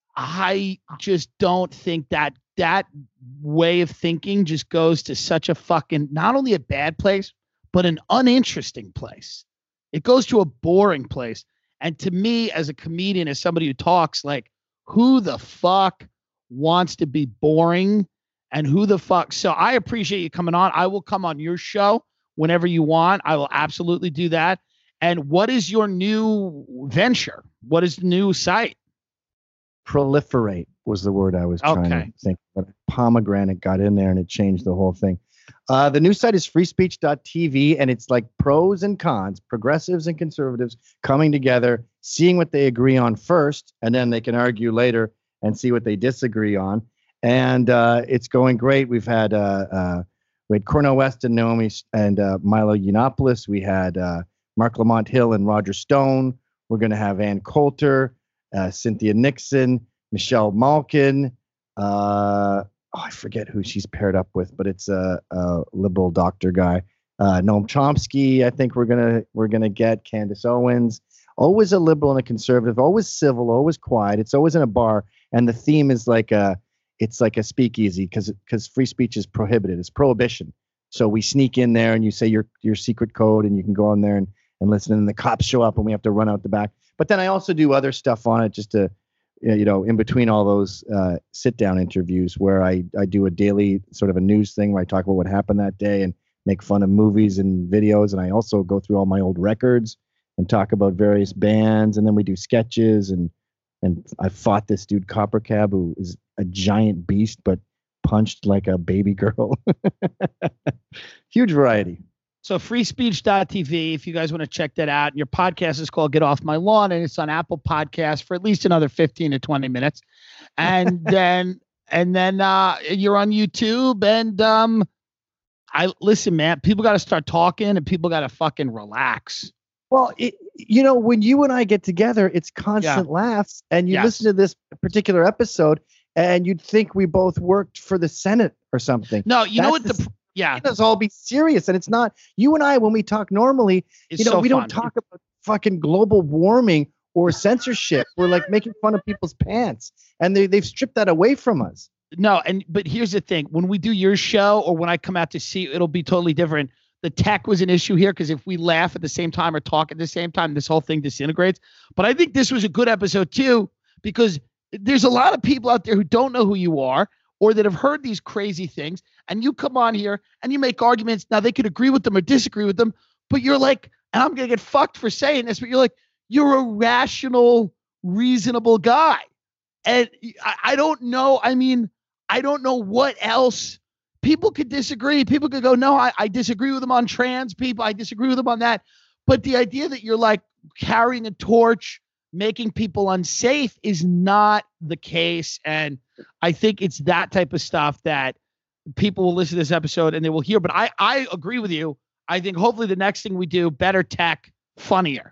I just don't think that that way of thinking just goes to such a fucking not only a bad place, but an uninteresting place. It goes to a boring place, and to me, as a comedian, as somebody who talks, like, who the fuck wants to be boring, and who the fuck? So I appreciate you coming on. I will come on your show whenever you want. I will absolutely do that. And what is your new venture? What is the new site? Proliferate was the word I was trying okay. to think, but pomegranate got in there and it changed the whole thing. Uh, the new site is free speech dot t v, and it's like pros and cons, progressives and conservatives coming together, seeing what they agree on first, and then they can argue later and see what they disagree on. And uh, it's going great. We've had uh, uh, we had Cornel West and Naomi and uh, Milo Yiannopoulos. We had uh, Mark Lamont Hill and Roger Stone. We're going to have Ann Coulter, uh, Cynthia Nixon, Michelle Malkin. Uh, oh, I forget who she's paired up with, but it's a, a liberal doctor guy. Uh, Noam Chomsky. I think we're gonna we're gonna get Candace Owens. Always a liberal and a conservative. Always civil. Always quiet. It's always in a bar. And the theme is like a, it's like a speakeasy because because free speech is prohibited. It's prohibition. So we sneak in there and you say your your secret code and you can go on there and, and listen. And the cops show up and we have to run out the back. But then I also do other stuff on it just to, you know, in between all those uh, sit down interviews where I, I do a daily sort of a news thing where I talk about what happened that day and make fun of movies and videos. And I also go through all my old records and talk about various bands. And then we do sketches and And I fought this dude, Copper Cab, who is a giant beast, but punched like a baby girl. Huge variety. So free speech dot t v, if you guys want to check that out. Your podcast is called Get Off My Lawn, and it's on Apple Podcasts for at least another fifteen to twenty minutes. And then and then uh, you're on YouTube. And um, I listen, man. People got to start talking, and people got to fucking relax. Well, it, you know, when you and I get together, it's constant yeah. laughs, and you yes. listen to this particular episode, and you'd think we both worked for the Senate or something. No, you That's know what? The, the yeah, let's all be serious, and it's not. You and I, when we talk normally, it's you know, so we fun. don't talk about fucking global warming or censorship. We're like making fun of people's pants, and they they've stripped that away from us. No, and but here's the thing: when we do your show, or when I come out to see you, it'll be totally different. The tech was an issue here because if we laugh at the same time or talk at the same time, this whole thing disintegrates. But I think this was a good episode too, because there's a lot of people out there who don't know who you are or that have heard these crazy things. And you come on here and you make arguments. Now they could agree with them or disagree with them, but you're like, and I'm going to get fucked for saying this, but you're like, you're a rational, reasonable guy. And I, I don't know. I mean, I don't know what else. People could disagree. People could go, no, I, I disagree with them on trans people. I disagree with them on that. But the idea that you're like carrying a torch, making people unsafe is not the case. And I think it's that type of stuff that people will listen to this episode and they will hear. But I, I agree with you. I think hopefully the next thing we do, better tech, funnier.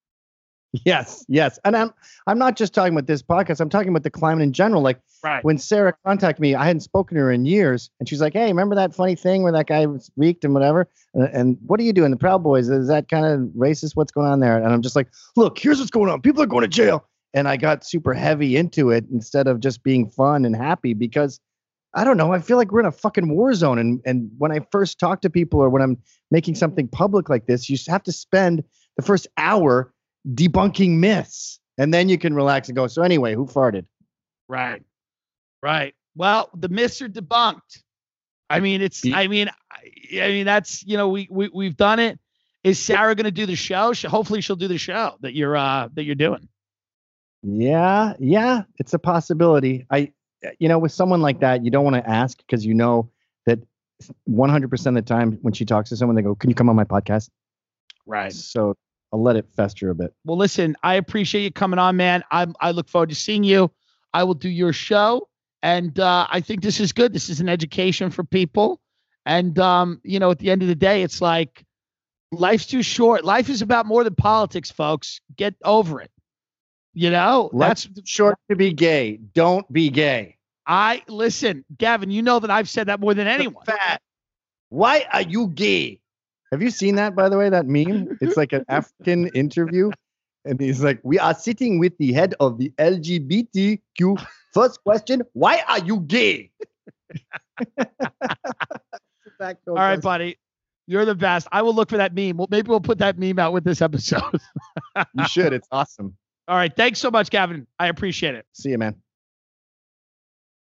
Yes, yes. And I'm I'm not just talking about this podcast. I'm talking about the climate in general. Like right. when Sarah contacted me, I hadn't spoken to her in years. And she's like, hey, remember that funny thing where that guy was leaked and whatever? And, and what are you doing? The Proud Boys, is that kind of racist? What's going on there? And I'm just like, look, here's what's going on. People are going to jail. And I got super heavy into it instead of just being fun and happy because I don't know. I feel like we're in a fucking war zone. And, and when I first talk to people or when I'm making something public like this, you have to spend the first hour debunking myths, and then you can relax and go, so anyway, who farted? Right. Right. Well, the myths are debunked. I mean, it's, I mean, I, I mean, that's, you know, we, we, we've done it. Is Sarah going to do the show? She, hopefully she'll do the show that you're, uh, that you're doing. Yeah. Yeah. It's a possibility. I, you know, with someone like that, you don't want to ask because you know that one hundred percent of the time when she talks to someone, they go, can you come on my podcast? Right. So I'll let it fester a bit. Well, listen, I appreciate you coming on, man. I I look forward to seeing you. I will do your show. And uh, I think this is good. This is an education for people. And, um, you know, at the end of the day, it's like life's too short. Life is about more than politics, folks. Get over it. You know, life's that's short to be gay. Don't be gay. I listen, Gavin, you know that I've said that more than anyone. Fat. Why are you gay? Have you seen that, by the way, that meme? It's like an African interview. And he's like, we are sitting with the head of the L G B T Q. First question, why are you gay? All right, buddy. You're the best. I will look for that meme. Well, maybe we'll put that meme out with this episode. You should. It's awesome. All right. Thanks so much, Gavin. I appreciate it. See you, man.